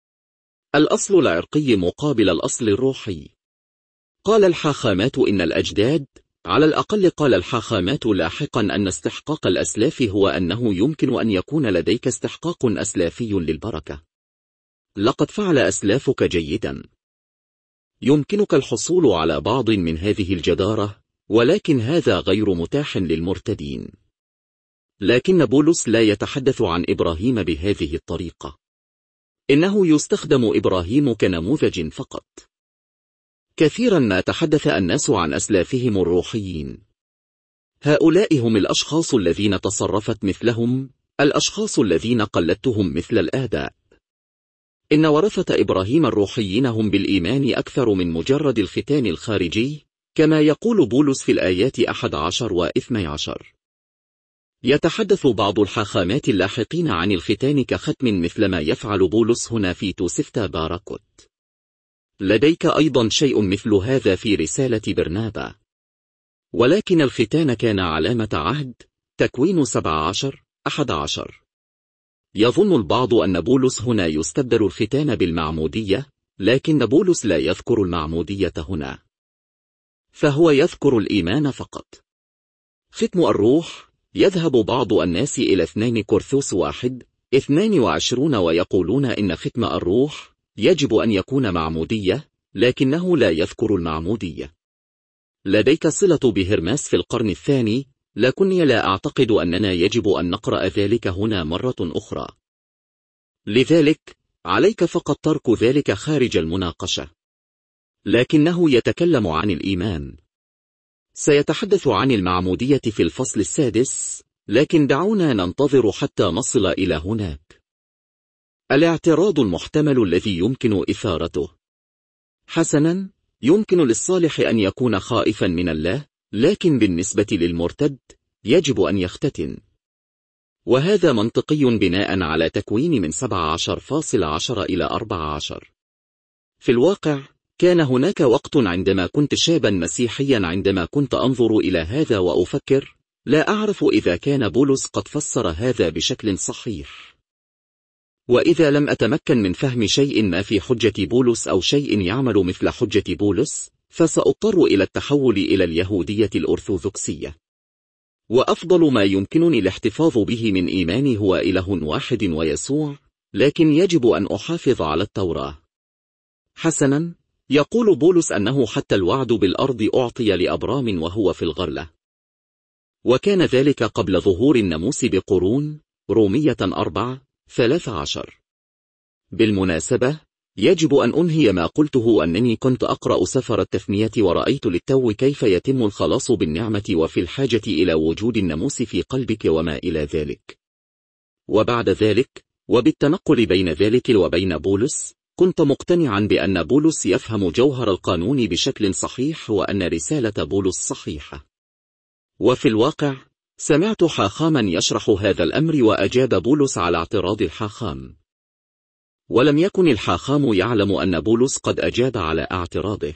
الأصل العرقي مقابل الأصل الروحي. قال الحاخامات إن الأجداد، على الأقل قال الحاخامات لاحقا أن استحقاق الأسلاف هو أنه يمكن أن يكون لديك استحقاق أسلافي للبركة. لقد فعل أسلافك جيدا. يمكنك الحصول على بعض من هذه الجدارة، ولكن هذا غير متاح للمرتدين. لكن بولس لا يتحدث عن إبراهيم بهذه الطريقة. إنه يستخدم إبراهيم كنموذج فقط. كثيرا ما تحدث الناس عن أسلافهم الروحيين. هؤلاء هم الأشخاص الذين تصرفت مثلهم، الأشخاص الذين قلدتهم مثل الآباء. إن ورثة إبراهيم الروحيين هم بالإيمان أكثر من مجرد الختان الخارجي، كما يقول بولس في الآيات أحد عشر واثني عشر. يتحدث بعض الحاخامات اللاحقين عن الختان كختم مثلما يفعل بولس هنا في توسفتا باراكوت. لديك أيضا شيء مثل هذا في رسالة برنابا. ولكن الختان كان علامة عهد. تكوين سبعة عشر أحد عشر. يظن البعض أن بولس هنا يستبدل الختان بالمعمودية، لكن بولس لا يذكر المعمودية هنا، فهو يذكر الإيمان فقط. ختم الروح. يذهب بعض الناس إلى اثنين كورنثوس واحد اثنان وعشرون ويقولون إن ختم الروح يجب أن يكون معمودية، لكنه لا يذكر المعمودية. لديك صلة بهرماس في القرن الثاني، لكني لا أعتقد أننا يجب أن نقرأ ذلك هنا مرة أخرى. لذلك عليك فقط ترك ذلك خارج المناقشة. لكنه يتكلم عن الإيمان. سيتحدث عن المعمودية في الفصل السادس، لكن دعونا ننتظر حتى نصل إلى هناك. الاعتراض المحتمل الذي يمكن إثارته. حسنا، يمكن للصالح أن يكون خائفا من الله، لكن بالنسبة للمرتد يجب أن يختتن. وهذا منطقي بناء على تكوين من سبعة عشر فاصلة عشرة إلى أربعة عشر. في الواقع كان هناك وقت عندما كنت شابا مسيحيا عندما كنت أنظر إلى هذا وأفكر: لا أعرف إذا كان بولس قد فسر هذا بشكل صحيح. وإذا لم أتمكن من فهم شيء ما في حجة بولس أو شيء يعمل مثل حجة بولس، فسأضطر إلى التحول إلى اليهودية الأرثوذكسية. وأفضل ما يمكنني الاحتفاظ به من إيماني هو إله واحد ويسوع، لكن يجب أن أحافظ على التوراة. حسنا، يقول بولس أنه حتى الوعد بالأرض أعطي لأبرام وهو في الغرلة، وكان ذلك قبل ظهور الناموس بقرون. رومية أربعة ثلاثة عشر. بالمناسبة، يجب أن أنهي ما قلته أنني كنت أقرأ سفر التثنية ورأيت للتو كيف يتم الخلاص بالنعمة وفي الحاجة إلى وجود الناموس في قلبك وما إلى ذلك. وبعد ذلك، وبالتنقل بين ذلك وبين بولس، كنت مقتنعا بأن بولس يفهم جوهر القانون بشكل صحيح وأن رسالة بولس صحيحة. وفي الواقع سمعت حاخاما يشرح هذا الأمر وأجاب بولس على اعتراض الحاخام، ولم يكن الحاخام يعلم أن بولس قد أجاب على اعتراضه.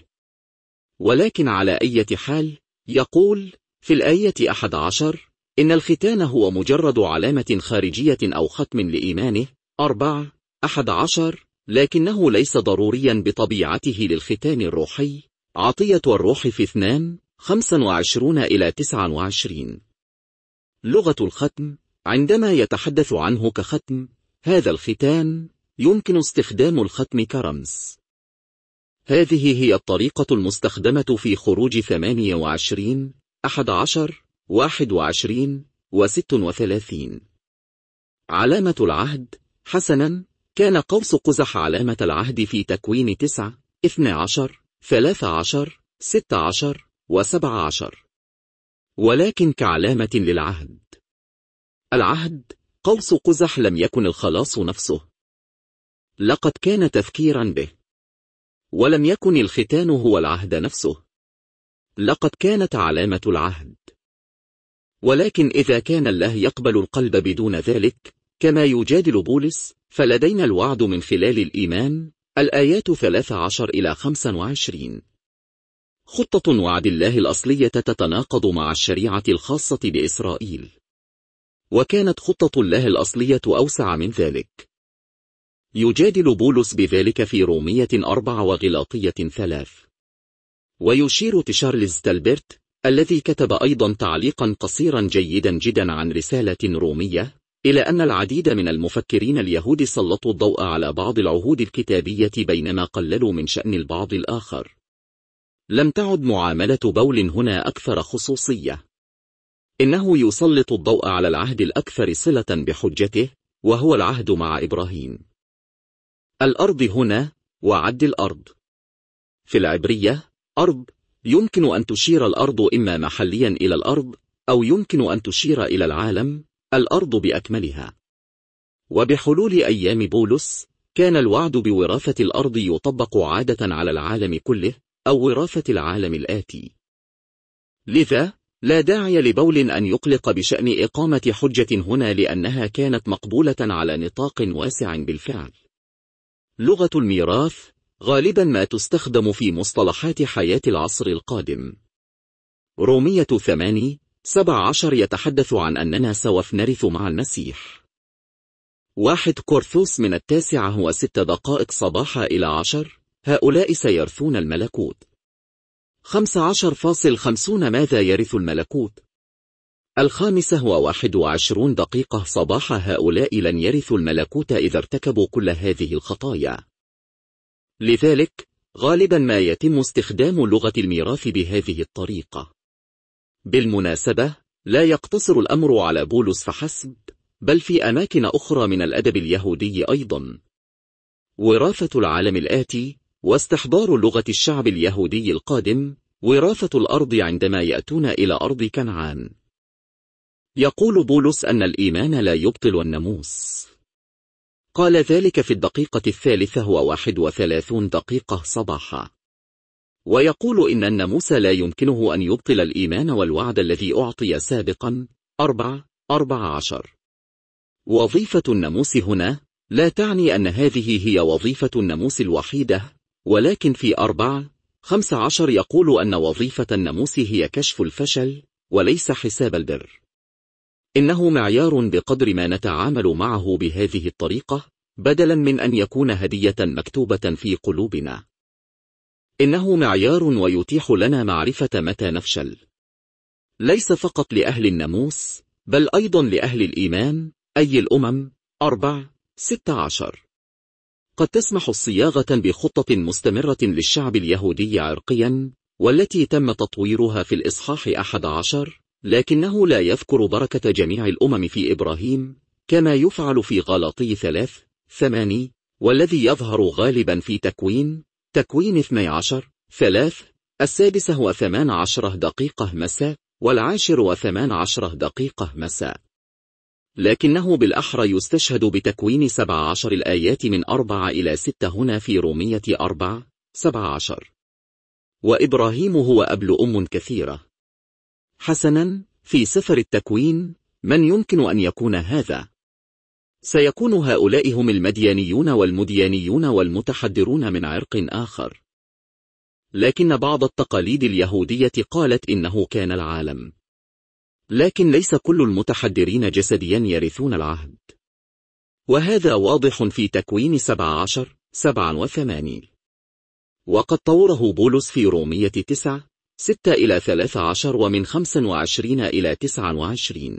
ولكن على أي حال، يقول في الآية أحد عشر إن الختان هو مجرد علامة خارجية أو ختم لإيمانه. أربعة أحد عشر. لكنه ليس ضروريا بطبيعته للختان الروحي. عطية الروح في اثنان خمسة وعشرون إلى تسعة وعشرين. لغة الختم. عندما يتحدث عنه كختم هذا الختان، يمكن استخدام الختم كرمز. هذه هي الطريقة المستخدمة في خروج ثمانية وعشرين أحد عشر واحد وعشرين وست وثلاثين. علامة العهد. حسنا، كان قوس قزح علامة العهد في تكوين تسعة اثنى عشر ثلاثة عشر ستة عشر وسبعة عشر، ولكن كعلامة للعهد. العهد قوس قزح لم يكن الخلاص نفسه، لقد كان تذكيرا به. ولم يكن الختان هو العهد نفسه، لقد كانت علامة العهد. ولكن إذا كان الله يقبل القلب بدون ذلك كما يجادل بولس، فلدينا الوعد من خلال الإيمان. الآيات ثلاثة عشر إلى خمسة وعشرين. خطة وعد الله الأصلية تتناقض مع الشريعة الخاصة بإسرائيل، وكانت خطة الله الأصلية أوسع من ذلك. يجادل بولس بذلك في رومية أربعة وغلاطية ثلاث. ويشير تشارلز تالبرت الذي كتب أيضا تعليقا قصيرا جيدا جدا عن رسالة رومية إلى أن العديد من المفكرين اليهود سلطوا الضوء على بعض العهود الكتابية بينما قللوا من شأن البعض الآخر. لم تعد معاملة بول هنا أكثر خصوصية، إنه يسلط الضوء على العهد الأكثر صلة بحجته، وهو العهد مع إبراهيم. الأرض هنا وعد الأرض. في العبرية أرض يمكن أن تشير الأرض إما محليا إلى الأرض، أو يمكن أن تشير إلى العالم، الأرض بأكملها. وبحلول أيام بولس كان الوعد بوراثة الأرض يطبق عادة على العالم كله، أو وراثة العالم الآتي. لذا لا داعي لبول أن يقلق بشأن إقامة حجة هنا، لأنها كانت مقبولة على نطاق واسع بالفعل. لغة الميراث غالبا ما تستخدم في مصطلحات حياة العصر القادم. رومية ثمانية سبعة عشر يتحدث عن أننا سوف نرث مع المسيح. واحد كورنثوس من التاسعة وست دقائق صباحا إلى عشر، هؤلاء سيرثون الملكوت. خمسة عشر فاصل خمسون ماذا يرث الملكوت؟ الخامسة وواحد وعشرون دقيقة صباحا، هؤلاء لن يرثوا الملكوت إذا ارتكبوا كل هذه الخطايا. لذلك غالبا ما يتم استخدام لغة الميراث بهذه الطريقة. بالمناسبة لا يقتصر الأمر على بولس فحسب، بل في أماكن أخرى من الأدب اليهودي أيضا. وراثة العالم الآتي واستحضار لغة الشعب اليهودي القادم، وراثة الأرض عندما يأتون إلى أرض كنعان. يقول بولس أن الإيمان لا يبطل الناموس. قال ذلك في الدقيقة الثالثة وواحد وثلاثون دقيقة صباحا. ويقول إن الناموس لا يمكنه أن يبطل الإيمان والوعد الذي أعطي سابقا. أربعة أربعة عشر. وظيفة الناموس هنا لا تعني أن هذه هي وظيفة الناموس الوحيدة، ولكن في أربعة خمسة عشر يقول أن وظيفة الناموس هي كشف الفشل وليس حساب البر. إنه معيار بقدر ما نتعامل معه بهذه الطريقة، بدلا من أن يكون هدية مكتوبة في قلوبنا. إنه معيار ويتيح لنا معرفة متى نفشل، ليس فقط لأهل الناموس بل أيضا لأهل الإيمان أي الأمم. أربعة ستة عشر. قد تسمح الصياغة بخطة مستمرة للشعب اليهودي عرقيا، والتي تم تطويرها في الإصحاح أحد عشر، لكنه لا يذكر بركة جميع الأمم في إبراهيم كما يفعل في غلاطي ثلاث ثمانية، والذي يظهر غالبا في تكوين تكوين اثني عشر ثلاث. السادسة وثمان عشرة دقيقة مساء، والعاشر وثمان عشرة دقيقة مساء. لكنه بالأحرى يستشهد بتكوين سبع عشر الآيات من أربعة إلى ستة هنا في رومية أربعة سبعة عشر. وإبراهيم هو أب لأم كثيرة. حسنا، في سفر التكوين من يمكن أن يكون هذا؟ سيكون هؤلاء هم المديانيون والمديانيون والمتحدرون من عرق آخر. لكن بعض التقاليد اليهودية قالت إنه كان العالم. لكن ليس كل المتحدرين جسديا يرثون العهد، وهذا واضح في تكوين سبع عشر سبعا وثمانين. وقد طوره بولس في رومية تسعة ستة إلى ثلاثة عشر ومن خمسة وعشرين إلى تسعة وعشرين.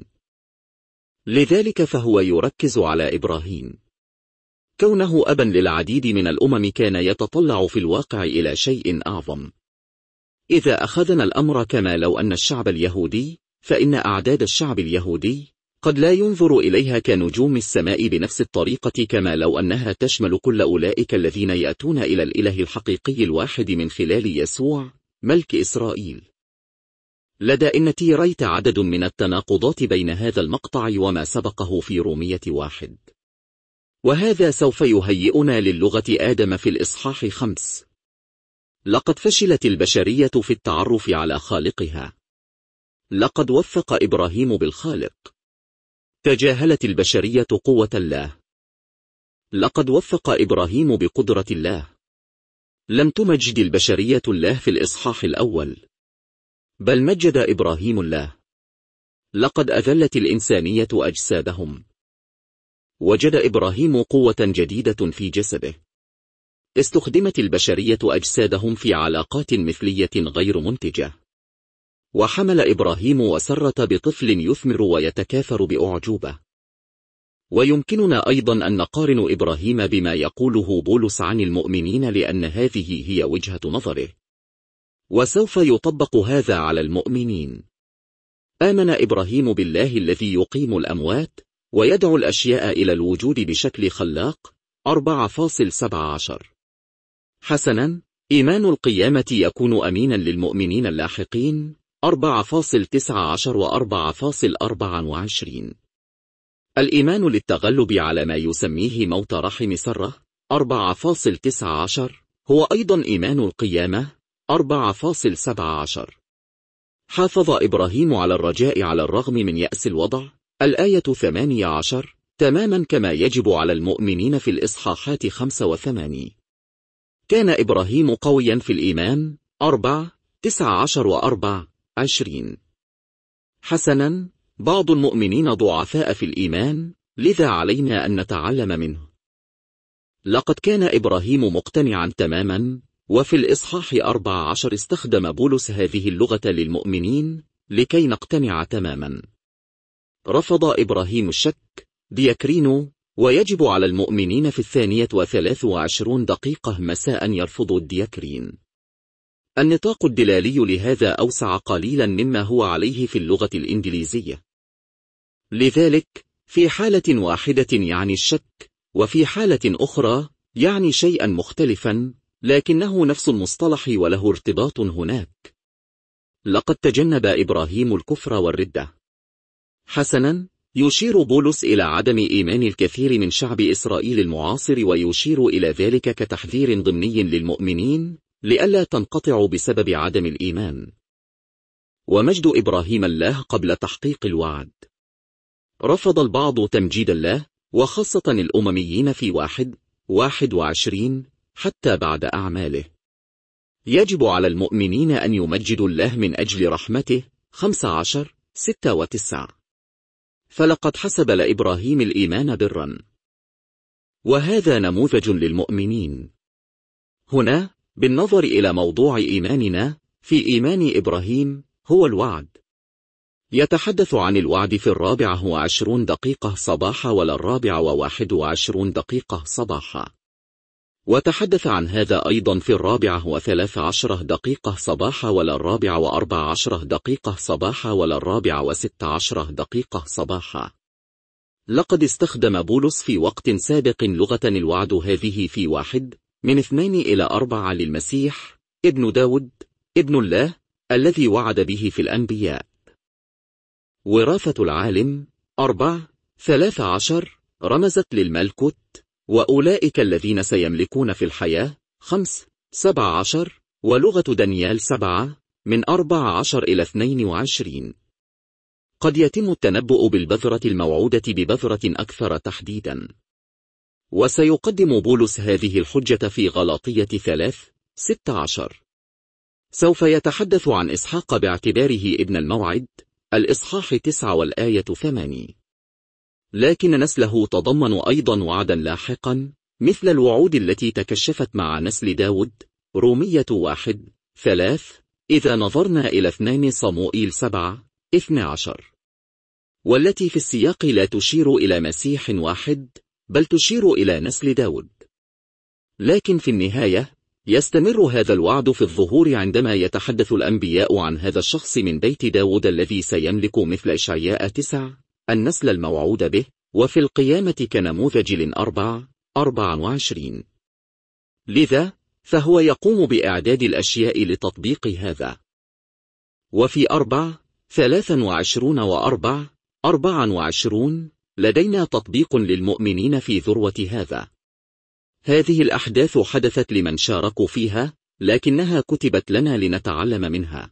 لذلك فهو يركز على إبراهيم. كونه أبا للعديد من الأمم كان يتطلع في الواقع إلى شيء أعظم. إذا أخذنا الأمر كما لو أن الشعب اليهودي، فإن أعداد الشعب اليهودي قد لا ينظر إليها كنجوم السماء بنفس الطريقة كما لو أنها تشمل كل أولئك الذين يأتون إلى الإله الحقيقي الواحد من خلال يسوع ملك إسرائيل. لدى إنتي ريت عدد من التناقضات بين هذا المقطع وما سبقه في رومية واحد، وهذا سوف يهيئنا للغة آدم في الإصحاح خمس. لقد فشلت البشرية في التعرف على خالقها. لقد وثق إبراهيم بالخالق. تجاهلت البشرية قوة الله. لقد وثق إبراهيم بقدرة الله. لم تمجد البشرية الله في الإصحاح الأول، بل مجد إبراهيم الله. لقد أذلت الإنسانية أجسادهم. وجد إبراهيم قوة جديدة في جسده. استخدمت البشرية أجسادهم في علاقات مثلية غير منتجة. وحمل إبراهيم وسرة بطفل يثمر ويتكاثر بأعجوبة. ويمكننا أيضا أن نقارن إبراهيم بما يقوله بولس عن المؤمنين، لأن هذه هي وجهة نظره، وسوف يطبق هذا على المؤمنين. آمن إبراهيم بالله الذي يقيم الأموات ويدعو الأشياء إلى الوجود بشكل خلاق. أربعة فاصلة سبعة عشر. حسنا، إيمان القيامة يكون أمينا للمؤمنين اللاحقين. أربعة فاصلة تسعة عشر و أربعة فاصلة أربعة وعشرين. الإيمان للتغلب على ما يسميه موت رحم سرة. أربعة فاصلة تسعة عشر هو أيضا إيمان القيامة. أربعة فاصلة سبعة عشر. حافظ إبراهيم على الرجاء على الرغم من يأس الوضع. الآية ثمانية عشر، تماما كما يجب على المؤمنين في الإصحاحات خمسة وثمانية. كان إبراهيم قويا في الإيمان. أربعة تسعة عشر وأربعة عشرين. حسنا، بعض المؤمنين ضعفاء في الإيمان، لذا علينا أن نتعلم منه. لقد كان إبراهيم مقتنعا تماما، وفي الإصحاح أربعة عشر استخدم بولس هذه اللغة للمؤمنين لكي نقتنع تماما. رفض إبراهيم الشك. دياكرينو. ويجب على المؤمنين في الثانية وثلاث وعشرون دقيقة مساء يرفض الدياكرين. النطاق الدلالي لهذا أوسع قليلا مما هو عليه في اللغة الإنجليزية. لذلك في حالة واحدة يعني الشك، وفي حالة أخرى يعني شيئا مختلفا، لكنه نفس المصطلح وله ارتباط هناك. لقد تجنب إبراهيم الكفر والردة. حسنا، يشير بولس إلى عدم إيمان الكثير من شعب إسرائيل المعاصر، ويشير إلى ذلك كتحذير ضمني للمؤمنين لئلا تنقطعوا بسبب عدم الإيمان. ومجد إبراهيم الله قبل تحقيق الوعد. رفض البعض تمجيد الله، وخاصة الأمميين في واحد واحد وعشرين حتى بعد أعماله. يجب على المؤمنين أن يمجدوا الله من أجل رحمته. خمسة عشر ستة وتسعة. فلقد حسب لإبراهيم الإيمان برا. وهذا نموذج للمؤمنين. هنا بالنظر إلى موضوع إيماننا، في إيمان إبراهيم هو الوعد. يتحدث عن الوعد في الرابعة وعشرون دقيقة صباحا ولا الرابعة وواحد وعشرون دقيقة صباحا. وتحدث عن هذا أيضا في الرابعة وثلاث عشرة دقيقة صباحا ولا الرابعة وأربع عشرة دقيقة صباحا ولا الرابعة وست عشرة دقيقة صباحا. لقد استخدم بولس في وقت سابق لغة الوعد هذه في واحد من اثنين إلى أربعة للمسيح ابن داود ابن الله الذي وعد به في الأنبياء. وراثة العالم. أربعة ثلاث عشر رمزت للملكوت وأولئك الذين سيملكون في الحياة. خمس سبع عشر ولغة دانيال سبعة من أربع عشر إلى اثنين وعشرين. قد يتم التنبؤ بالبذرة الموعودة ببذرة أكثر تحديدا. وسيقدم بولس هذه الحجة في غلاطية ثلاث ستة عشر. سوف يتحدث عن إسحاق باعتباره ابن الموعد. الإصحاح تسعة والآية ثمانية. لكن نسله تضمن أيضا وعدا لاحقا مثل الوعود التي تكشفت مع نسل داود. رومية واحد ثلاث. إذا نظرنا إلى اثنين صموئيل سبعة اثنى عشر، والتي في السياق لا تشير إلى مسيح واحد، بل تشير إلى نسل داود. لكن في النهاية يستمر هذا الوعد في الظهور عندما يتحدث الأنبياء عن هذا الشخص من بيت داود الذي سيملك مثل إشعياء تسع النسل الموعود به، وفي القيامة كنموذج لأربع أربع وعشرين. لذا فهو يقوم بإعداد الأشياء لتطبيق هذا. وفي أربع ثلاث وعشرون وأربع أربع وعشرون لدينا تطبيق للمؤمنين في ذروة هذا. هذه الأحداث حدثت لمن شاركوا فيها، لكنها كتبت لنا لنتعلم منها.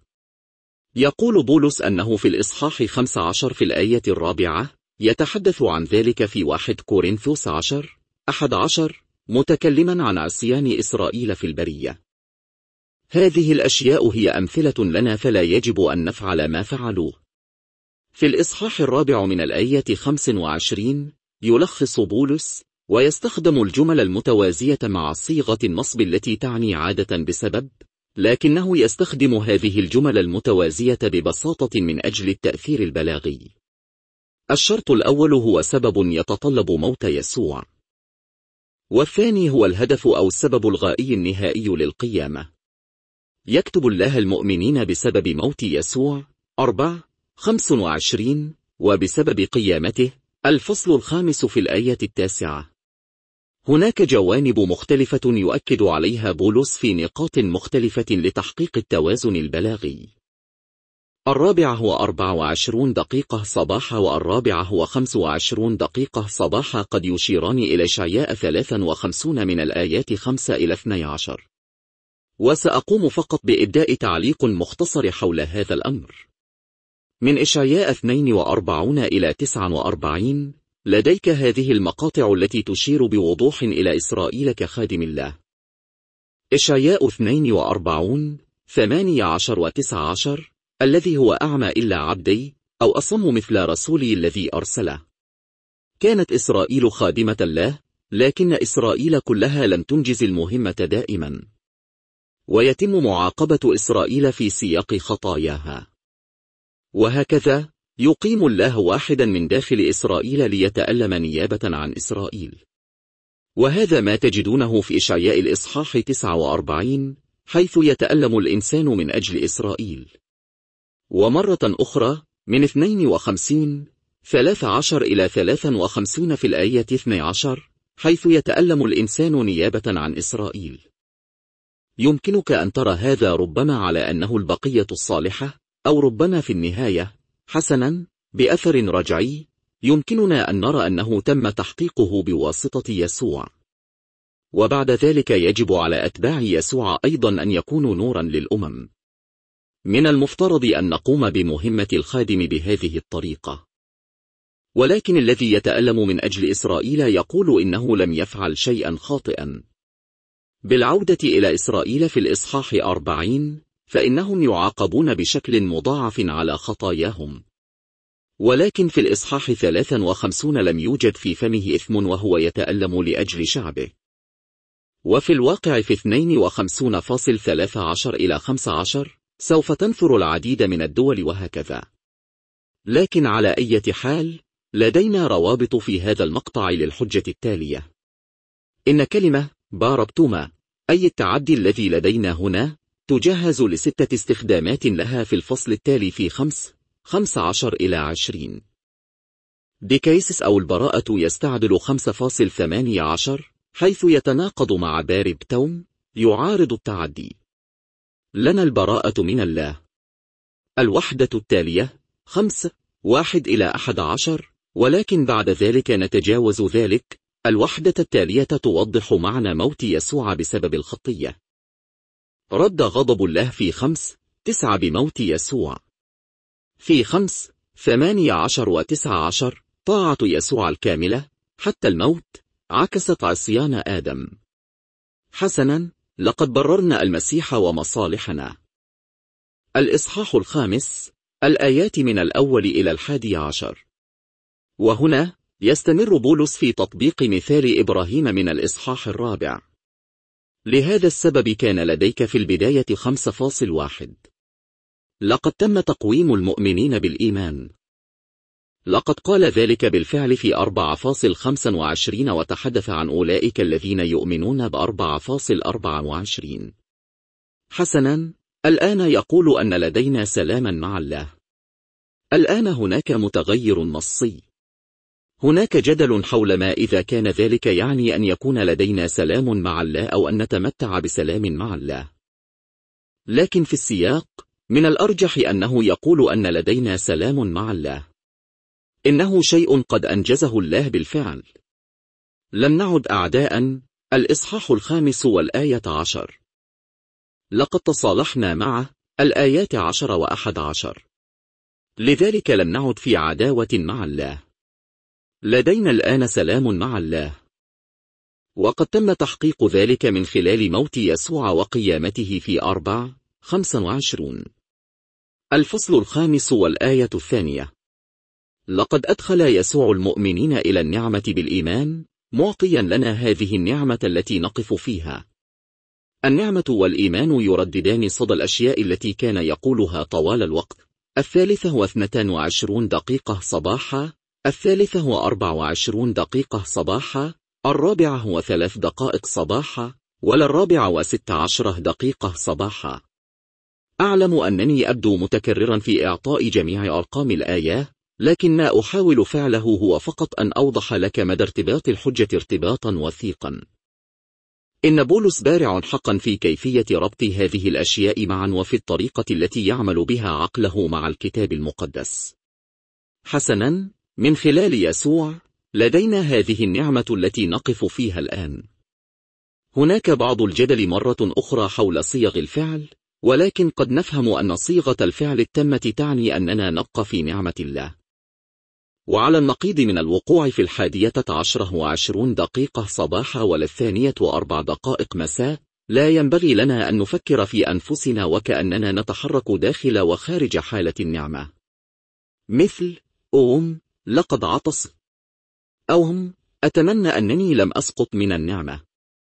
يقول بولس أنه في الإصحاح خمس عشر في الآية الرابعة يتحدث عن ذلك في واحد كورنثوس عشر أحد عشر متكلما عن عصيان إسرائيل في البرية. هذه الأشياء هي أمثلة لنا، فلا يجب أن نفعل ما فعلوه. في الإصحاح الرابع من الآية خمس وعشرين يلخص بولس ويستخدم الجمل المتوازية مع صيغة النصب التي تعني عادة بسبب، لكنه يستخدم هذه الجمل المتوازية ببساطة من أجل التأثير البلاغي. الشرط الأول هو سبب يتطلب موت يسوع، والثاني هو الهدف أو السبب الغائي النهائي للقيامة. يكتب الله المؤمنين بسبب موت يسوع أربع خمس وعشرين وبسبب قيامته الفصل الخامس في الآية التاسعة. هناك جوانب مختلفة يؤكد عليها بولس في نقاط مختلفة لتحقيق التوازن البلاغي. الرابع هو أربع وعشرون دقيقة صباحا والرابع هو خمس وعشرون دقيقة صباحا قد يشيران إلى إشعياء ثلاث وخمسين من الآيات خمسة إلى اثني عشر. وسأقوم فقط بإبداء تعليق مختصر حول هذا الأمر. من إشعياء اثنين وأربعين إلى تسعة وأربعين لديك هذه المقاطع التي تشير بوضوح إلى إسرائيل كخادم الله. إشعياء اثنين وأربعين ثمانية عشر وتسعة عشر الذي هو أعمى إلا عبدي أو أصم مثل رسولي الذي أرسله. كانت إسرائيل خادمة الله، لكن إسرائيل كلها لم تنجز المهمة دائما، ويتم معاقبة إسرائيل في سياق خطاياها. وهكذا يقيم الله واحدا من داخل إسرائيل ليتألم نيابة عن إسرائيل. وهذا ما تجدونه في إشعياء الإصحاح تسعة وأربعين حيث يتألم الإنسان من أجل إسرائيل. ومرة أخرى من اثنين وخمسين ثلاث عشر إلى ثلاث وخمسين في الآية اثني عشر حيث يتألم الإنسان نيابة عن إسرائيل. يمكنك أن ترى هذا ربما على أنه البقية الصالحة، أو ربما في النهاية حسنا بأثر رجعي يمكننا أن نرى أنه تم تحقيقه بواسطة يسوع. وبعد ذلك يجب على أتباع يسوع أيضا أن يكونوا نورا للأمم. من المفترض أن نقوم بمهمة الخادم بهذه الطريقة. ولكن الذي يتألم من أجل إسرائيل يقول إنه لم يفعل شيئا خاطئا. بالعودة إلى إسرائيل في الإصحاح أربعين فإنهم يعاقبون بشكل مضاعف على خطاياهم. ولكن في الإصحاح ثلاث وخمسين لم يوجد في فمه إثم وهو يتألم لأجل شعبه. وفي الواقع في اثنين وخمسين فاصل ثلاث عشر إلى خمس عشر سوف تنثر العديد من الدول وهكذا. لكن على أي حال لدينا روابط في هذا المقطع للحجة التالية. إن كلمة باربتوما أي التعدي الذي لدينا هنا تجهز لستة استخدامات لها في الفصل التالي في خمس خمس عشر إلى عشرين. ديكايسس أو البراءة يستعدل خمسة فاصل ثمانية عشر حيث يتناقض مع باربتوم يعارض التعدي. لنا البراءة من الله. الوحدة التالية خمس واحد إلى أحد عشر، ولكن بعد ذلك نتجاوز ذلك. الوحدة التالية توضح معنى موت يسوع بسبب الخطية. رد غضب الله في خمس تسعة بموت يسوع. في خمس ثمانية عشر وتسعة عشر طاعة يسوع الكاملة حتى الموت عكست عصيان آدم. حسنا، لقد بررنا المسيح ومصالحنا. الإصحاح الخامس الآيات من الأول إلى الحادي عشر. وهنا يستمر بولس في تطبيق مثال إبراهيم من الإصحاح الرابع. لهذا السبب كان لديك في البداية خمسة فاصل واحد. لقد تم تقويم المؤمنين بالإيمان. لقد قال ذلك بالفعل في أربعة فاصلة خمسة وعشرين وتحدث عن أولئك الذين يؤمنون بأربعة فاصلة أربعة وعشرين. حسنا، الآن يقول أن لدينا سلاما مع الله. الآن هناك متغير نصي. هناك جدل حول ما إذا كان ذلك يعني أن يكون لدينا سلام مع الله أو أن نتمتع بسلام مع الله. لكن في السياق من الأرجح أنه يقول أن لدينا سلام مع الله. إنه شيء قد أنجزه الله بالفعل. لم نعد أعداء. الإصحاح الخامس والآية عشر. لقد تصالحنا معه. الآيات عشر وأحد عشر. لذلك لم نعد في عداوة مع الله. لدينا الآن سلام مع الله. وقد تم تحقيق ذلك من خلال موت يسوع وقيامته في أربعة خمسة وعشرون. الفصل الخامس والآية الثانية. لقد أدخل يسوع المؤمنين إلى النعمة بالإيمان، معطيا لنا هذه النعمة التي نقف فيها. النعمة والإيمان يرددان صدى الأشياء التي كان يقولها طوال الوقت. الثالثة هو اثنتان وعشرون دقيقة صباحا، الثالثة هو أربع وعشرون دقيقة صباحا، الرابعة هو ثلاث دقائق صباحا، وللرابعة وست عشرة دقيقة صباحا. أعلم أنني أبدو متكررا في إعطاء جميع أرقام الآية، لكن ما أحاول فعله هو فقط أن أوضح لك مدى ارتباط الحجة ارتباطا وثيقا. إن بولس بارع حقا في كيفية ربط هذه الأشياء معا وفي الطريقة التي يعمل بها عقله مع الكتاب المقدس. حسنا، من خلال يسوع لدينا هذه النعمة التي نقف فيها الآن. هناك بعض الجدل مرة أخرى حول صيغ الفعل، ولكن قد نفهم أن صيغة الفعل التامة تعني أننا نبقى في نعمة الله. وعلى النقيض من الوقوع في الحادية عشرة وعشرون دقيقة صباحا وللثانية وأربع دقائق مساء، لا ينبغي لنا أن نفكر في أنفسنا وكأننا نتحرك داخل وخارج حالة النعمة. مثل أوم لقد عطس، أوم أتمنى أنني لم أسقط من النعمة.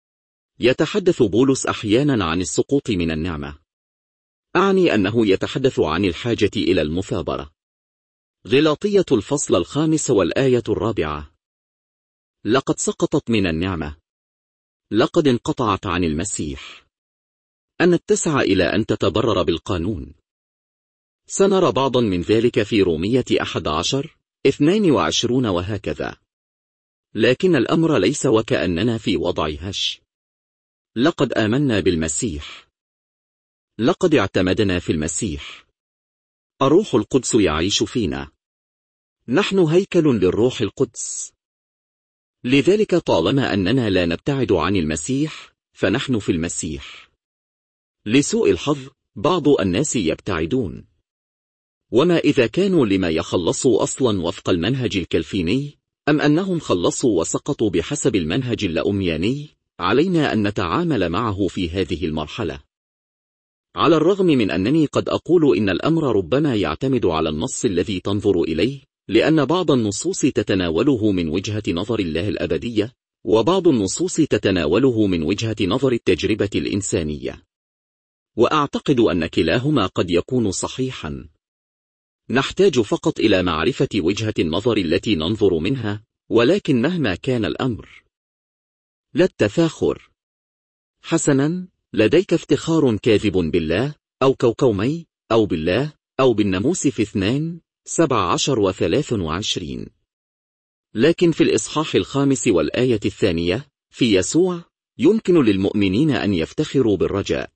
يتحدث بولس أحيانا عن السقوط من النعمة. أعني أنه يتحدث عن الحاجة إلى المثابرة. غلاطية الفصل الخامس والآية الرابعة. لقد سقطت من النعمة. لقد انقطعت عن المسيح. أن تسعى إلى أن تتبرر بالقانون. سنرى بعضا من ذلك في رومية أحد عشر اثنين وعشرون وهكذا. لكن الأمر ليس وكأننا في وضع هش. لقد آمنا بالمسيح. لقد اعتمدنا في المسيح. الروح القدس يعيش فينا. نحن هيكل للروح القدس. لذلك طالما أننا لا نبتعد عن المسيح فنحن في المسيح. لسوء الحظ بعض الناس يبتعدون. وما إذا كانوا لما يخلصوا أصلا وفق المنهج الكلفيني، أم أنهم خلصوا وسقطوا بحسب المنهج اللأمياني، علينا أن نتعامل معه في هذه المرحلة. على الرغم من أنني قد أقول إن الأمر ربما يعتمد على النص الذي تنظر إليه، لأن بعض النصوص تتناوله من وجهة نظر الله الأبدية، وبعض النصوص تتناوله من وجهة نظر التجربة الإنسانية. وأعتقد أن كلاهما قد يكون صحيحا. نحتاج فقط إلى معرفة وجهة النظر التي ننظر منها، ولكن مهما كان الأمر. لا التفاخر. حسنا، لديك افتخار كاذب بالله، أو كوكومي، أو بالله، أو بالناموس في اثنان سبع عشر وثلاث وعشرين. لكن في الإصحاح الخامس والآية الثانية في يسوع يمكن للمؤمنين أن يفتخروا بالرجاء.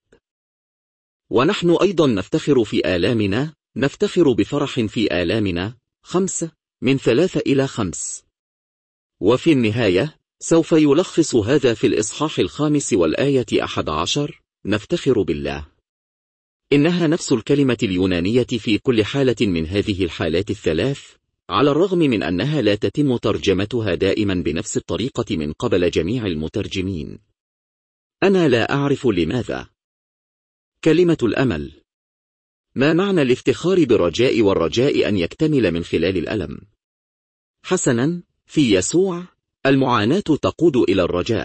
ونحن أيضا نفتخر في آلامنا، نفتخر بفرح في آلامنا. خمسة من ثلاثة إلى خمس. وفي النهاية سوف يلخص هذا في الإصحاح الخامس والآية أحد عشر. نفتخر بالله. إنها نفس الكلمة اليونانية في كل حالة من هذه الحالات الثلاث، على الرغم من أنها لا تتم ترجمتها دائما بنفس الطريقة من قبل جميع المترجمين. أنا لا أعرف لماذا. كلمة الأمل. ما معنى الافتخار بالرجاء والرجاء أن يكتمل من خلال الألم؟ حسنا، في يسوع المعاناة تقود إلى الرجاء،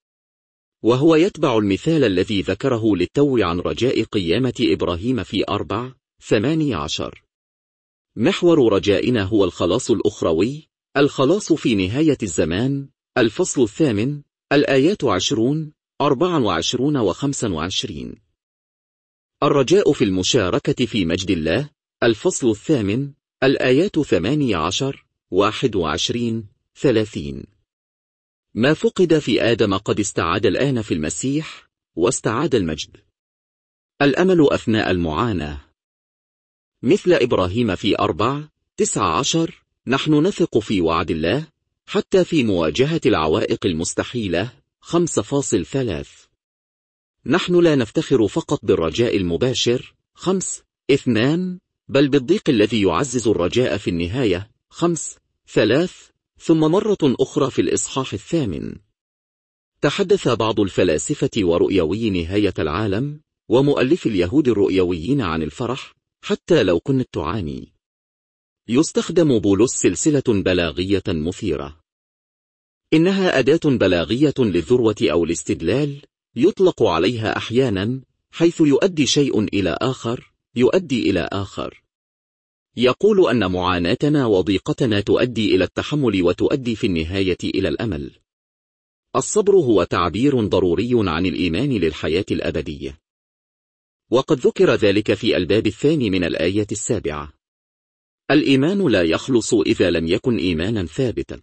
وهو يتبع المثال الذي ذكره للتو عن رجاء قيامة إبراهيم في أربع ثمانية عشر. محور رجائنا هو الخلاص الأخروي، الخلاص في نهاية الزمان. الفصل الثامن، الآيات عشرون، أربع وعشرون وخمس وعشرين. الرجاء في المشاركة في مجد الله. الفصل الثامن، الآيات ثماني عشر، واحد وعشرين، ثلاثين. ما فقد في آدم قد استعاد الآن في المسيح، واستعاد المجد. الأمل أثناء المعاناة. مثل إبراهيم في أربع، تسع عشر، نحن نثق في وعد الله حتى في مواجهة العوائق المستحيلة. خمسة فاصل ثلاث. نحن لا نفتخر فقط بالرجاء المباشر. خمس، اثنان، بل بالضيق الذي يعزز الرجاء في النهاية. خمس، ثلاث. ثم مرة أخرى في الإصحاح الثامن تحدث بعض الفلاسفة ورؤيوي نهاية العالم ومؤلف اليهود الرؤيويين عن الفرح حتى لو كنت تعاني. يستخدم بولس سلسلة بلاغية مثيرة. إنها أداة بلاغية للذروة أو الاستدلال، يطلق عليها أحيانا حيث يؤدي شيء إلى آخر يؤدي إلى آخر. يقول أن معاناتنا وضيقتنا تؤدي إلى التحمل وتؤدي في النهاية إلى الأمل. الصبر هو تعبير ضروري عن الإيمان للحياة الأبدية، وقد ذكر ذلك في الباب الثاني من الآية السابعة. الإيمان لا يخلص إذا لم يكن إيمانا ثابتا.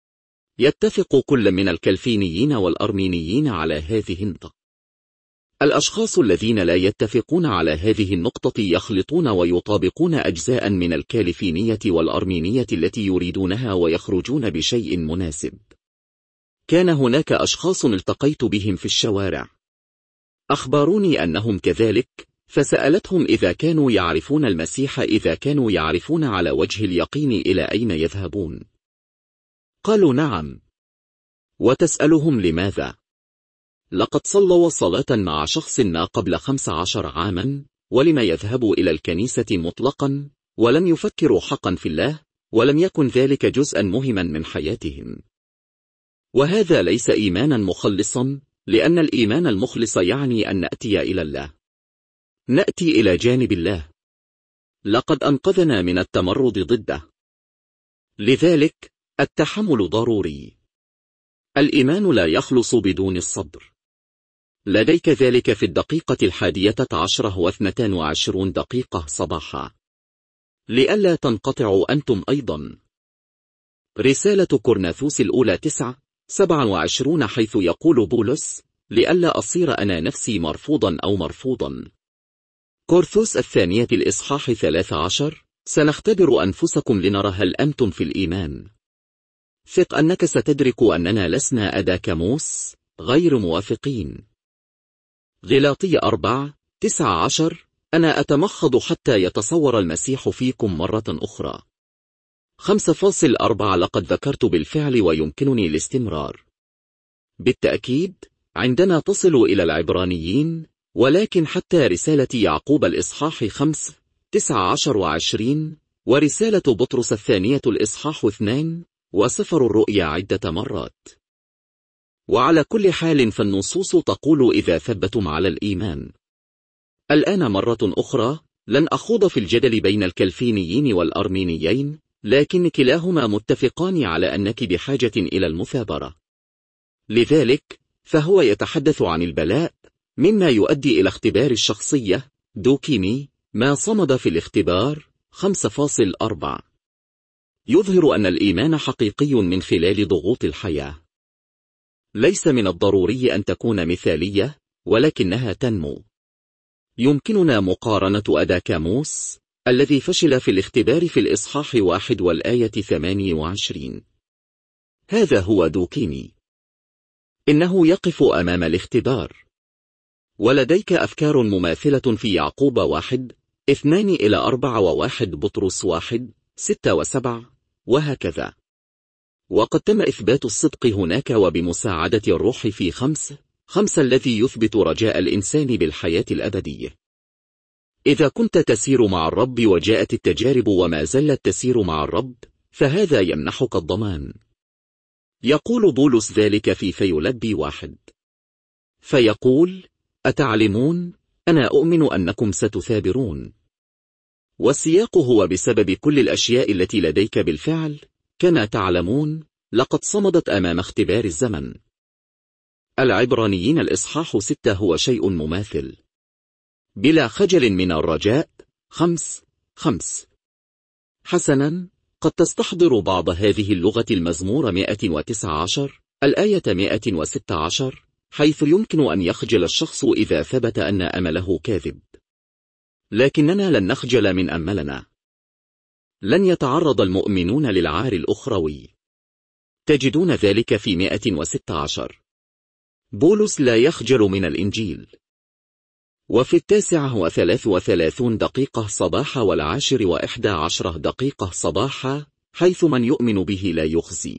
يتفق كل من الكلفينيين والأرمينيين على هذه النقطة. الأشخاص الذين لا يتفقون على هذه النقطة يخلطون ويطابقون أجزاء من الكالفينية والأرمينية التي يريدونها ويخرجون بشيء مناسب. كان هناك أشخاص التقيت بهم في الشوارع، أخبروني أنهم كذلك، فسألتهم إذا كانوا يعرفون المسيح، إذا كانوا يعرفون على وجه اليقين إلى أين يذهبون. قالوا نعم. وتسألهم لماذا؟ لقد صلوا صلاة مع شخص ما قبل خمس عشر عاما، ولما يذهبوا إلى الكنيسة مطلقا، ولم يفكروا حقا في الله، ولم يكن ذلك جزءا مهما من حياتهم. وهذا ليس إيمانا مخلصا، لأن الإيمان المخلص يعني أن نأتي إلى الله، نأتي إلى جانب الله. لقد أنقذنا من التمرد ضده. لذلك التحمل ضروري. الإيمان لا يخلص بدون الصبر. لديك ذلك في الدقيقة الحادية عشرة واثنتان وعشرون دقيقة صباحا، لئلا تنقطعوا أنتم أيضا. رسالة كورنثوس الأولى تسعة، سبعة وعشرون، حيث يقول بولس: لئلا أصير أنا نفسي مرفوضا أو مرفوضا. كورنثوس الثانية الإصحاح ثلاث عشر، سنختبر أنفسكم لنرى هل أنتم في الإيمان. ثق أنك ستدرك أننا لسنا أداكاموس غير موافقين. غلاطية أربعة، تسعة عشر، أنا أتمخض حتى يتصور المسيح فيكم مرة أخرى. خمسة فاصل أربعة لقد ذكرت بالفعل ويمكنني الاستمرار. بالتأكيد عندنا تصل إلى العبرانيين، ولكن حتى رسالة يعقوب الإصحاح خمس، تسعة عشر وعشرين، ورسالة بطرس الثانية الإصحاح اثنين، وسفر الرؤيا عدة مرات. وعلى كل حال فالنصوص تقول إذا ثبتم على الإيمان. الآن مرة أخرى لن أخوض في الجدل بين الكلفينيين والأرمينيين، لكن كلاهما متفقان على أنك بحاجة إلى المثابرة. لذلك فهو يتحدث عن البلاء مما يؤدي إلى اختبار الشخصية دوكيمي، ما صمد في الاختبار. خمسة فاصل أربعة يظهر أن الإيمان حقيقي من خلال ضغوط الحياة. ليس من الضروري أن تكون مثالية، ولكنها تنمو. يمكننا مقارنة أداكاموس الذي فشل في الاختبار في الإصحاح واحد والآية ثمانية وعشرين. هذا هو دوكيمي. إنه يقف أمام الاختبار. ولديك أفكار مماثلة في يعقوب واحد، اثنان إلى أربعة وواحد بطرس واحد، ستة وسبعة، وهكذا. وقد تم إثبات الصدق هناك وبمساعدة الروح في خمس، خمسة الذي يثبت رجاء الإنسان بالحياة الأبدية. إذا كنت تسير مع الرب وجاءت التجارب وما زلت تسير مع الرب، فهذا يمنحك الضمان. يقول بولس ذلك في فيلبي واحد، فيقول: أتعلمون أنا أؤمن أنكم ستثابرون. والسياق هو بسبب كل الأشياء التي لديك بالفعل. كما تعلمون، لقد صمدت أمام اختبار الزمن. العبرانيين الإصحاح ستة هو شيء مماثل. بلا خجل من الرجاء. خمس خمس. حسنا، قد تستحضر بعض هذه اللغة المزمور مئة وتسعة عشر الآية مئة وستة عشر، حيث يمكن أن يخجل الشخص إذا ثبت أن أمله كاذب. لكننا لن نخجل من أملنا. لن يتعرض المؤمنون للعار الأخروي. تجدون ذلك في مئة وستة عشر. بولس لا يخجل من الإنجيل. وفي التاسعة وثلاث وثلاثون دقيقة صباحا والعاشر وإحدى عشرة دقيقة صباحا، حيث من يؤمن به لا يخزي.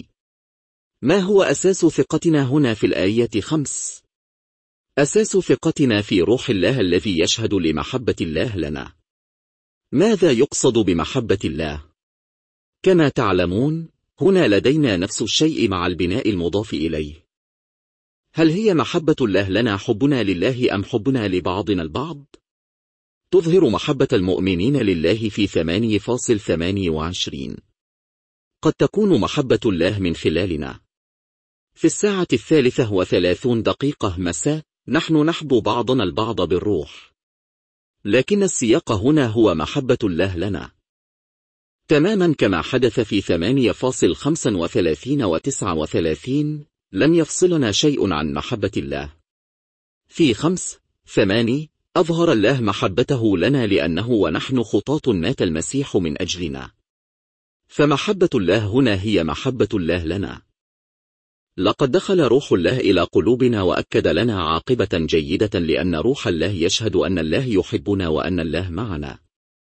ما هو أساس ثقتنا هنا في الآية خمس؟ أساس ثقتنا في روح الله الذي يشهد لمحبة الله لنا. ماذا يقصد بمحبة الله؟ كما تعلمون، هنا لدينا نفس الشيء مع البناء المضاف إليه. هل هي محبة الله لنا حبنا لله أم حبنا لبعضنا البعض؟ تظهر محبة المؤمنين لله في ثمانية فاصلة ثمانية وعشرين. قد تكون محبة الله من خلالنا. في الساعة الثالثة وثلاثون دقيقة مساء، نحن نحب بعضنا البعض بالروح. لكن السياق هنا هو محبة الله لنا. تماما كما حدث في ثمانية فاصلة خمسة وثلاثين وتسعة وثلاثين، لم يفصلنا شيء عن محبة الله. في خمس ثماني أظهر الله محبته لنا لأنه ونحن خطاة مات المسيح من أجلنا. فمحبة الله هنا هي محبة الله لنا. لقد دخل روح الله إلى قلوبنا وأكد لنا عاقبة جيدة، لأن روح الله يشهد أن الله يحبنا وأن الله معنا.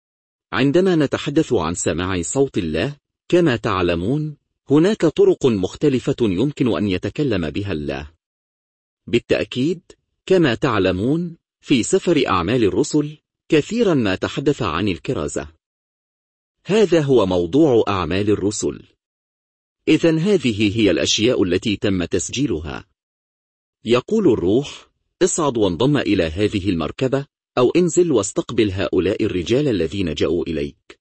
عندما نتحدث عن سماع صوت الله، كما تعلمون، هناك طرق مختلفة يمكن أن يتكلم بها الله. بالتأكيد، كما تعلمون، في سفر أعمال الرسل كثيرا ما تحدث عن الكرازة. هذا هو موضوع أعمال الرسل. إذن هذه هي الأشياء التي تم تسجيلها. يقول الروح: اصعد وانضم إلى هذه المركبة، أو انزل واستقبل هؤلاء الرجال الذين جاءوا إليك.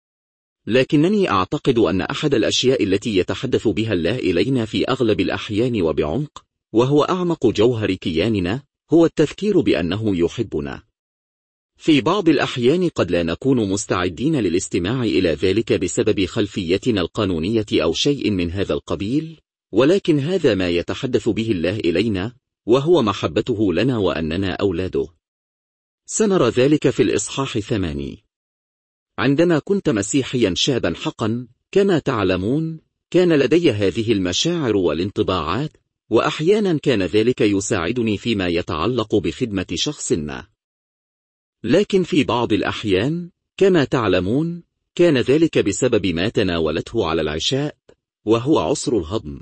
لكنني أعتقد أن أحد الأشياء التي يتحدث بها الله إلينا في أغلب الأحيان وبعمق، وهو أعمق جوهر كياننا، هو التذكير بأنه يحبنا. في بعض الأحيان قد لا نكون مستعدين للاستماع إلى ذلك بسبب خلفيتنا القانونية أو شيء من هذا القبيل، ولكن هذا ما يتحدث به الله إلينا، وهو محبته لنا وأننا أولاده. سنرى ذلك في الإصحاح ثماني. عندما كنت مسيحيا شابا حقا، كما تعلمون، كان لدي هذه المشاعر والانطباعات، وأحيانا كان ذلك يساعدني فيما يتعلق بخدمة شخص ما. لكن في بعض الأحيان، كما تعلمون، كان ذلك بسبب ما تناولته على العشاء، وهو عسر الهضم.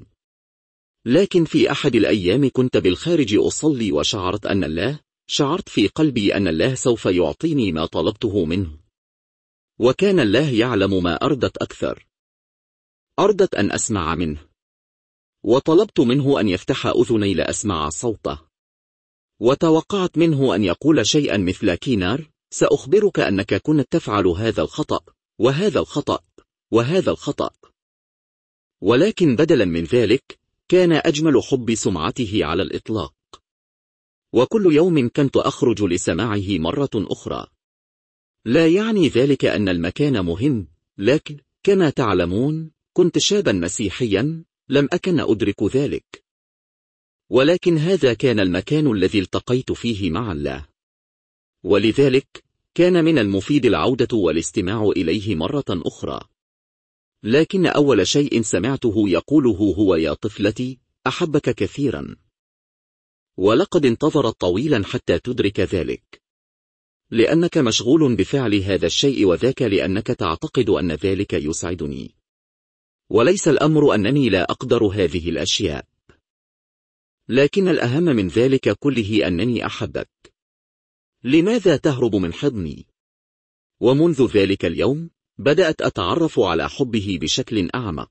لكن في أحد الأيام كنت بالخارج أصلي، وشعرت أن الله شعرت في قلبي أن الله سوف يعطيني ما طلبته منه. وكان الله يعلم ما أردت أكثر. أردت أن أسمع منه. وطلبت منه أن يفتح أذني لأسمع صوته. وتوقعت منه أن يقول شيئا مثل: كينار، سأخبرك أنك كنت تفعل هذا الخطأ وهذا الخطأ وهذا الخطأ. ولكن بدلا من ذلك، كان أجمل حب سمعته على الإطلاق. وكل يوم كنت أخرج لسماعه مرة أخرى. لا يعني ذلك أن المكان مهم، لكن كما تعلمون، كنت شابا مسيحيا، لم أكن أدرك ذلك. ولكن هذا كان المكان الذي التقيت فيه مع الله. ولذلك كان من المفيد العودة والاستماع إليه مرة أخرى. لكن أول شيء سمعته يقوله هو: يا طفلتي، أحبك كثيرا. ولقد انتظرت طويلا حتى تدرك ذلك. لأنك مشغول بفعل هذا الشيء، وذاك لأنك تعتقد أن ذلك يسعدني. وليس الأمر أنني لا أقدر هذه الأشياء. لكن الأهم من ذلك كله أنني أحبك. لماذا تهرب من حضني؟ ومنذ ذلك اليوم بدأت أتعرف على حبه بشكل أعمق.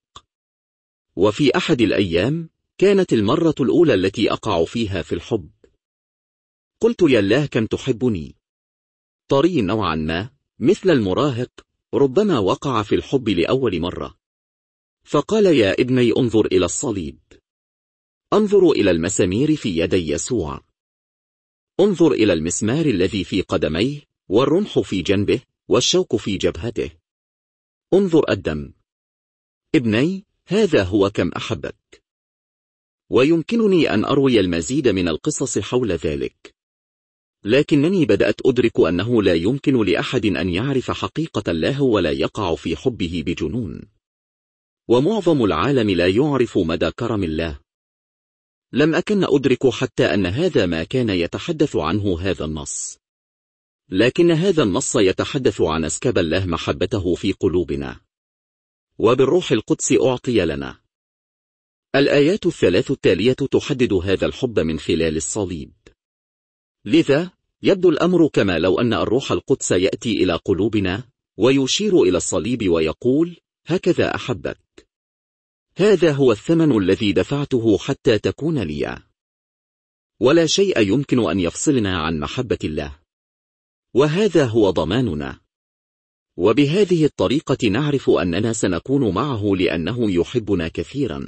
وفي أحد الأيام كانت المرة الأولى التي أقع فيها في الحب. قلت: يا الله، كم تحبني. طري نوعا ما، مثل المراهق ربما وقع في الحب لأول مرة، فقال يا ابني انظر إلى الصليب، انظروا إلى المسامير في يدي يسوع، انظر إلى المسمار الذي في قدميه، والرمح في جنبه، والشوك في جبهته، انظر الدم. ابني، هذا هو كم أحبك. ويمكنني أن أروي المزيد من القصص حول ذلك، لكنني بدأت أدرك أنه لا يمكن لأحد أن يعرف حقيقة الله ولا يقع في حبه بجنون، ومعظم العالم لا يعرف مدى كرم الله. لم أكن أدرك حتى أن هذا ما كان يتحدث عنه هذا النص، لكن هذا النص يتحدث عن اسكاب الله محبته في قلوبنا، وبالروح القدس أعطي لنا. الآيات الثلاث التالية تحدد هذا الحب من خلال الصليب. لذا يبدو الأمر كما لو أن الروح القدس يأتي إلى قلوبنا ويشير إلى الصليب ويقول هكذا أحبك. هذا هو الثمن الذي دفعته حتى تكون لي، ولا شيء يمكن أن يفصلنا عن محبة الله، وهذا هو ضماننا. وبهذه الطريقة نعرف أننا سنكون معه لأنه يحبنا كثيرا.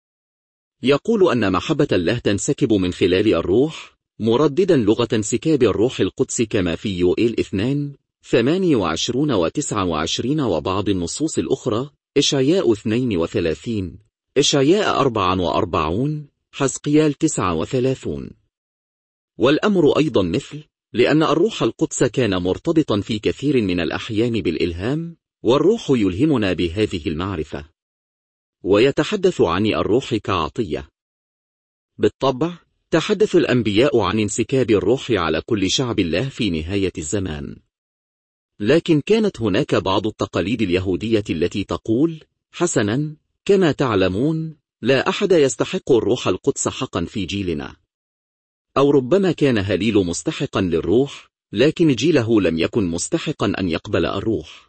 يقول أن محبة الله تنسكب من خلال الروح، مرددا لغة انسكاب الروح القدس كما في يوئيل اثنين ثمانية وعشرين وتسعة وعشرين، وبعض النصوص الأخرى إشعياء اثنين وثلاثين، إشعياء أربعة وأربعين، حزقيال تسعة وثلاثين. والأمر أيضا مثل، لأن الروح القدس كان مرتبطا في كثير من الأحيان بالإلهام، والروح يلهمنا بهذه المعرفة، ويتحدث عن الروح كعطية. بالطبع تحدث الأنبياء عن انسكاب الروح على كل شعب الله في نهاية الزمان، لكن كانت هناك بعض التقاليد اليهودية التي تقول حسنا، كما تعلمون لا أحد يستحق الروح القدس حقا في جيلنا. أو ربما كان هاليل مستحقا للروح، لكن جيله لم يكن مستحقا أن يقبل الروح.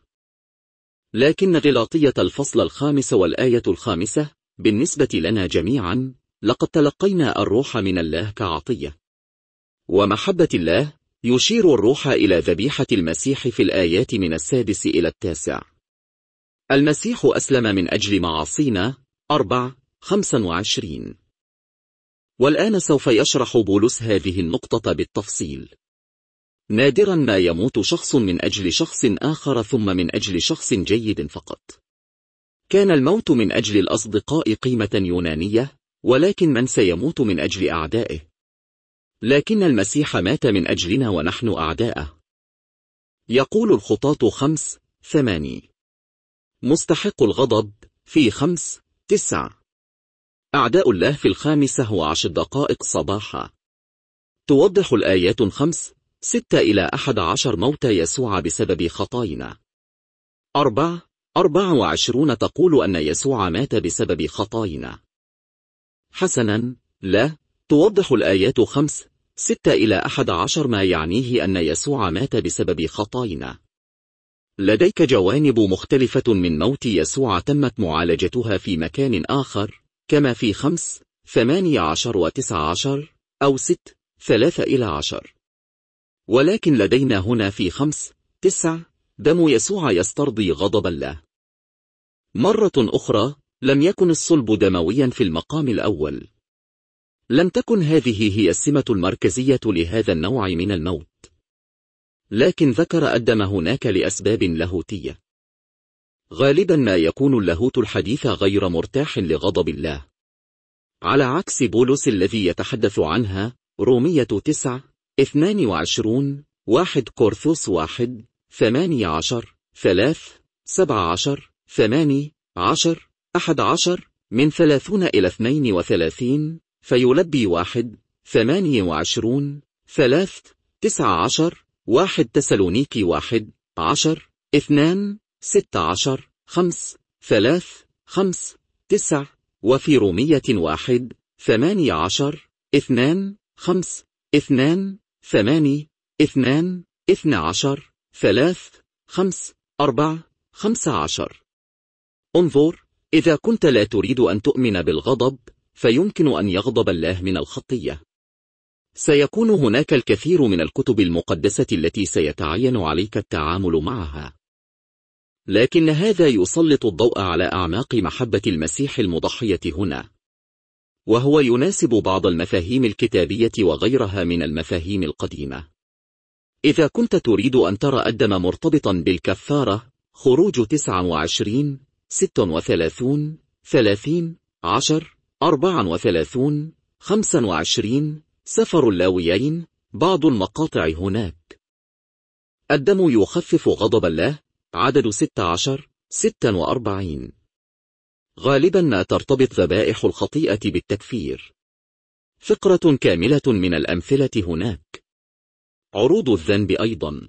لكن غلاطية الفصل الخامس والآية الخامسة بالنسبة لنا جميعا، لقد تلقينا الروح من الله كعطية. ومحبة الله يشير الروح إلى ذبيحة المسيح في الآيات من السادس إلى التاسع. المسيح أسلم من أجل معاصينا أربعة خمسة وعشرين. والآن سوف يشرح بولس هذه النقطة بالتفصيل. نادرا ما يموت شخص من أجل شخص آخر ثم من أجل شخص جيد فقط. كان الموت من أجل الأصدقاء قيمة يونانية، ولكن من سيموت من أجل أعدائه؟ لكن المسيح مات من أجلنا ونحن أعداءه. يقول الخطاة خمس ثماني مستحق الغضب في خمس تسع. أعداء الله في الخامسة وعشر دقائق صباحا. توضح الآيات خمس ستة إلى أحد عشر موت يسوع بسبب خطاينا. أربعة أربعة وعشرون تقول أن يسوع مات بسبب خطاينا. حسنا، لا، توضح الآيات خمس ستة إلى أحد عشر ما يعنيه أن يسوع مات بسبب خطاينا. لديك جوانب مختلفة من موت يسوع تمت معالجتها في مكان آخر، كما في خمس ثمانية عشر وتسعة عشر أو ست ثلاثة إلى عشر. ولكن لدينا هنا في خمس تسع دم يسوع يسترضي غضب الله. مرة أخرى لم يكن الصلب دمويا في المقام الأول. لم تكن هذه هي السمة المركزية لهذا النوع من الموت، لكن ذكر الدم هناك لأسباب لاهوتية. غالبا ما يكون اللاهوت الحديث غير مرتاح لغضب الله، على عكس بولس الذي يتحدث عنها رومية تسعة اثنان وعشرون واحد كورنثوس واحد ثمانية عشر ثلاث سبعة عشر ثمانية عشر أحد عشر من ثلاثون إلى اثنين وثلاثين، فيلبي واحد ثمانية وعشرون ثلاث تسعة عشر واحد تسالونيكي واحد عشر اثنان ستة عشر خمس ثلاث خمس تسع، وفي رومية واحد ثمانية عشر اثنان خمس اثنان ثمانية اثنان اثنى عشر ثلاث خمس أربعة خمسة عشر. انظر، إذا كنت لا تريد أن تؤمن بالغضب، فيمكن أن يغضب الله من الخطية. سيكون هناك الكثير من الكتب المقدسة التي سيتعين عليك التعامل معها. لكن هذا يسلط الضوء على أعماق محبة المسيح المضحية هنا، وهو يناسب بعض المفاهيم الكتابية وغيرها من المفاهيم القديمة. إذا كنت تريد أن ترى الدم مرتبطا بالكفارة، خروج تسعة وعشرين، ستة وثلاثين، ثلاثين، عشر، أربعة وثلاثين، خمسة وعشرين، سفر اللاويين، بعض المقاطع هناك. الدم يخفف غضب الله، عدد ستة عشر، ستة وأربعين. غالبا ما ترتبط ذبائح الخطيئة بالتكفير. فقرة كاملة من الأمثلة هناك. عروض الذنب أيضا.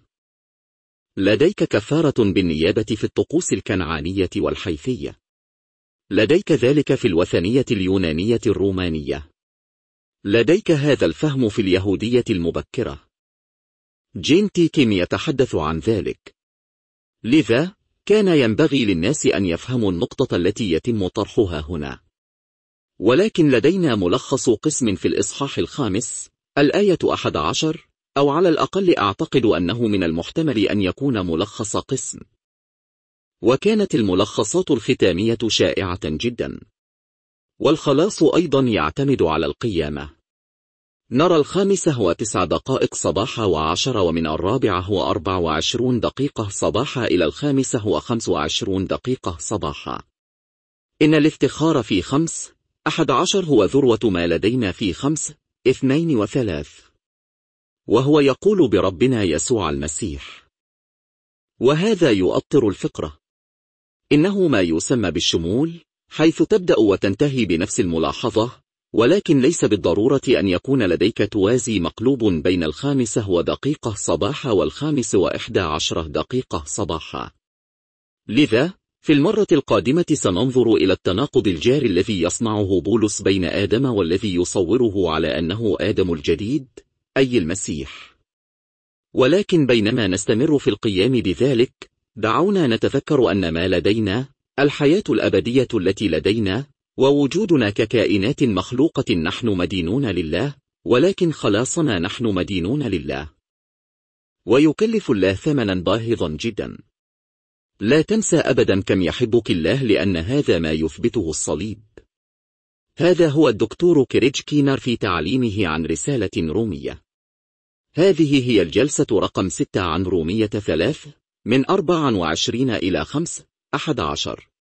لديك كفارة بالنيابة في الطقوس الكنعانية والحيثية. لديك ذلك في الوثنية اليونانية الرومانية. لديك هذا الفهم في اليهودية المبكرة. جين تيكيم يتحدث عن ذلك. لذا كان ينبغي للناس أن يفهموا النقطة التي يتم طرحها هنا. ولكن لدينا ملخص قسم في الإصحاح الخامس، الآية أحد عشر، أو على الأقل أعتقد أنه من المحتمل أن يكون ملخص قسم. وكانت الملخصات الختامية شائعة جدا. والخلاص أيضا يعتمد على القيامة. نرى الخامسة هو تسع دقائق صباحا وعشر، ومن الرابعة هو أربع وعشرون دقيقة صباحا إلى الخامسة هو خمس وعشرون دقيقة صباحا. إن الافتخار في خمس، أحد عشر هو ذروة ما لدينا في خمس، اثنين وثلاث. وهو يقول بربنا يسوع المسيح. وهذا يؤطر الفقرة. إنه ما يسمى بالشمول، حيث تبدأ وتنتهي بنفس الملاحظة، ولكن ليس بالضرورة أن يكون لديك توازي مقلوب بين الخامسة ودقيقة صباحا والخامس وإحدى عشرة دقيقة صباحا. لذا في المرة القادمة سننظر إلى التناقض الجاري الذي يصنعه بولس بين آدم والذي يصوره على أنه آدم الجديد، أي المسيح. ولكن بينما نستمر في القيام بذلك، دعونا نتذكر أن ما لدينا، الحياة الأبدية التي لدينا، ووجودنا ككائنات مخلوقة نحن مدينون لله، ولكن خلاصنا نحن مدينون لله. ويكلف الله ثمنا باهظا جدا. لا تنسى أبدا كم يحبك الله، لأن هذا ما يثبته الصليب. هذا هو الدكتور كريج كينر في تعليمه عن رسالة رومية. هذه هي الجلسة رقم ستة عن رومية ثلاث، من أربع وعشرين إلى خمس، أحد عشر.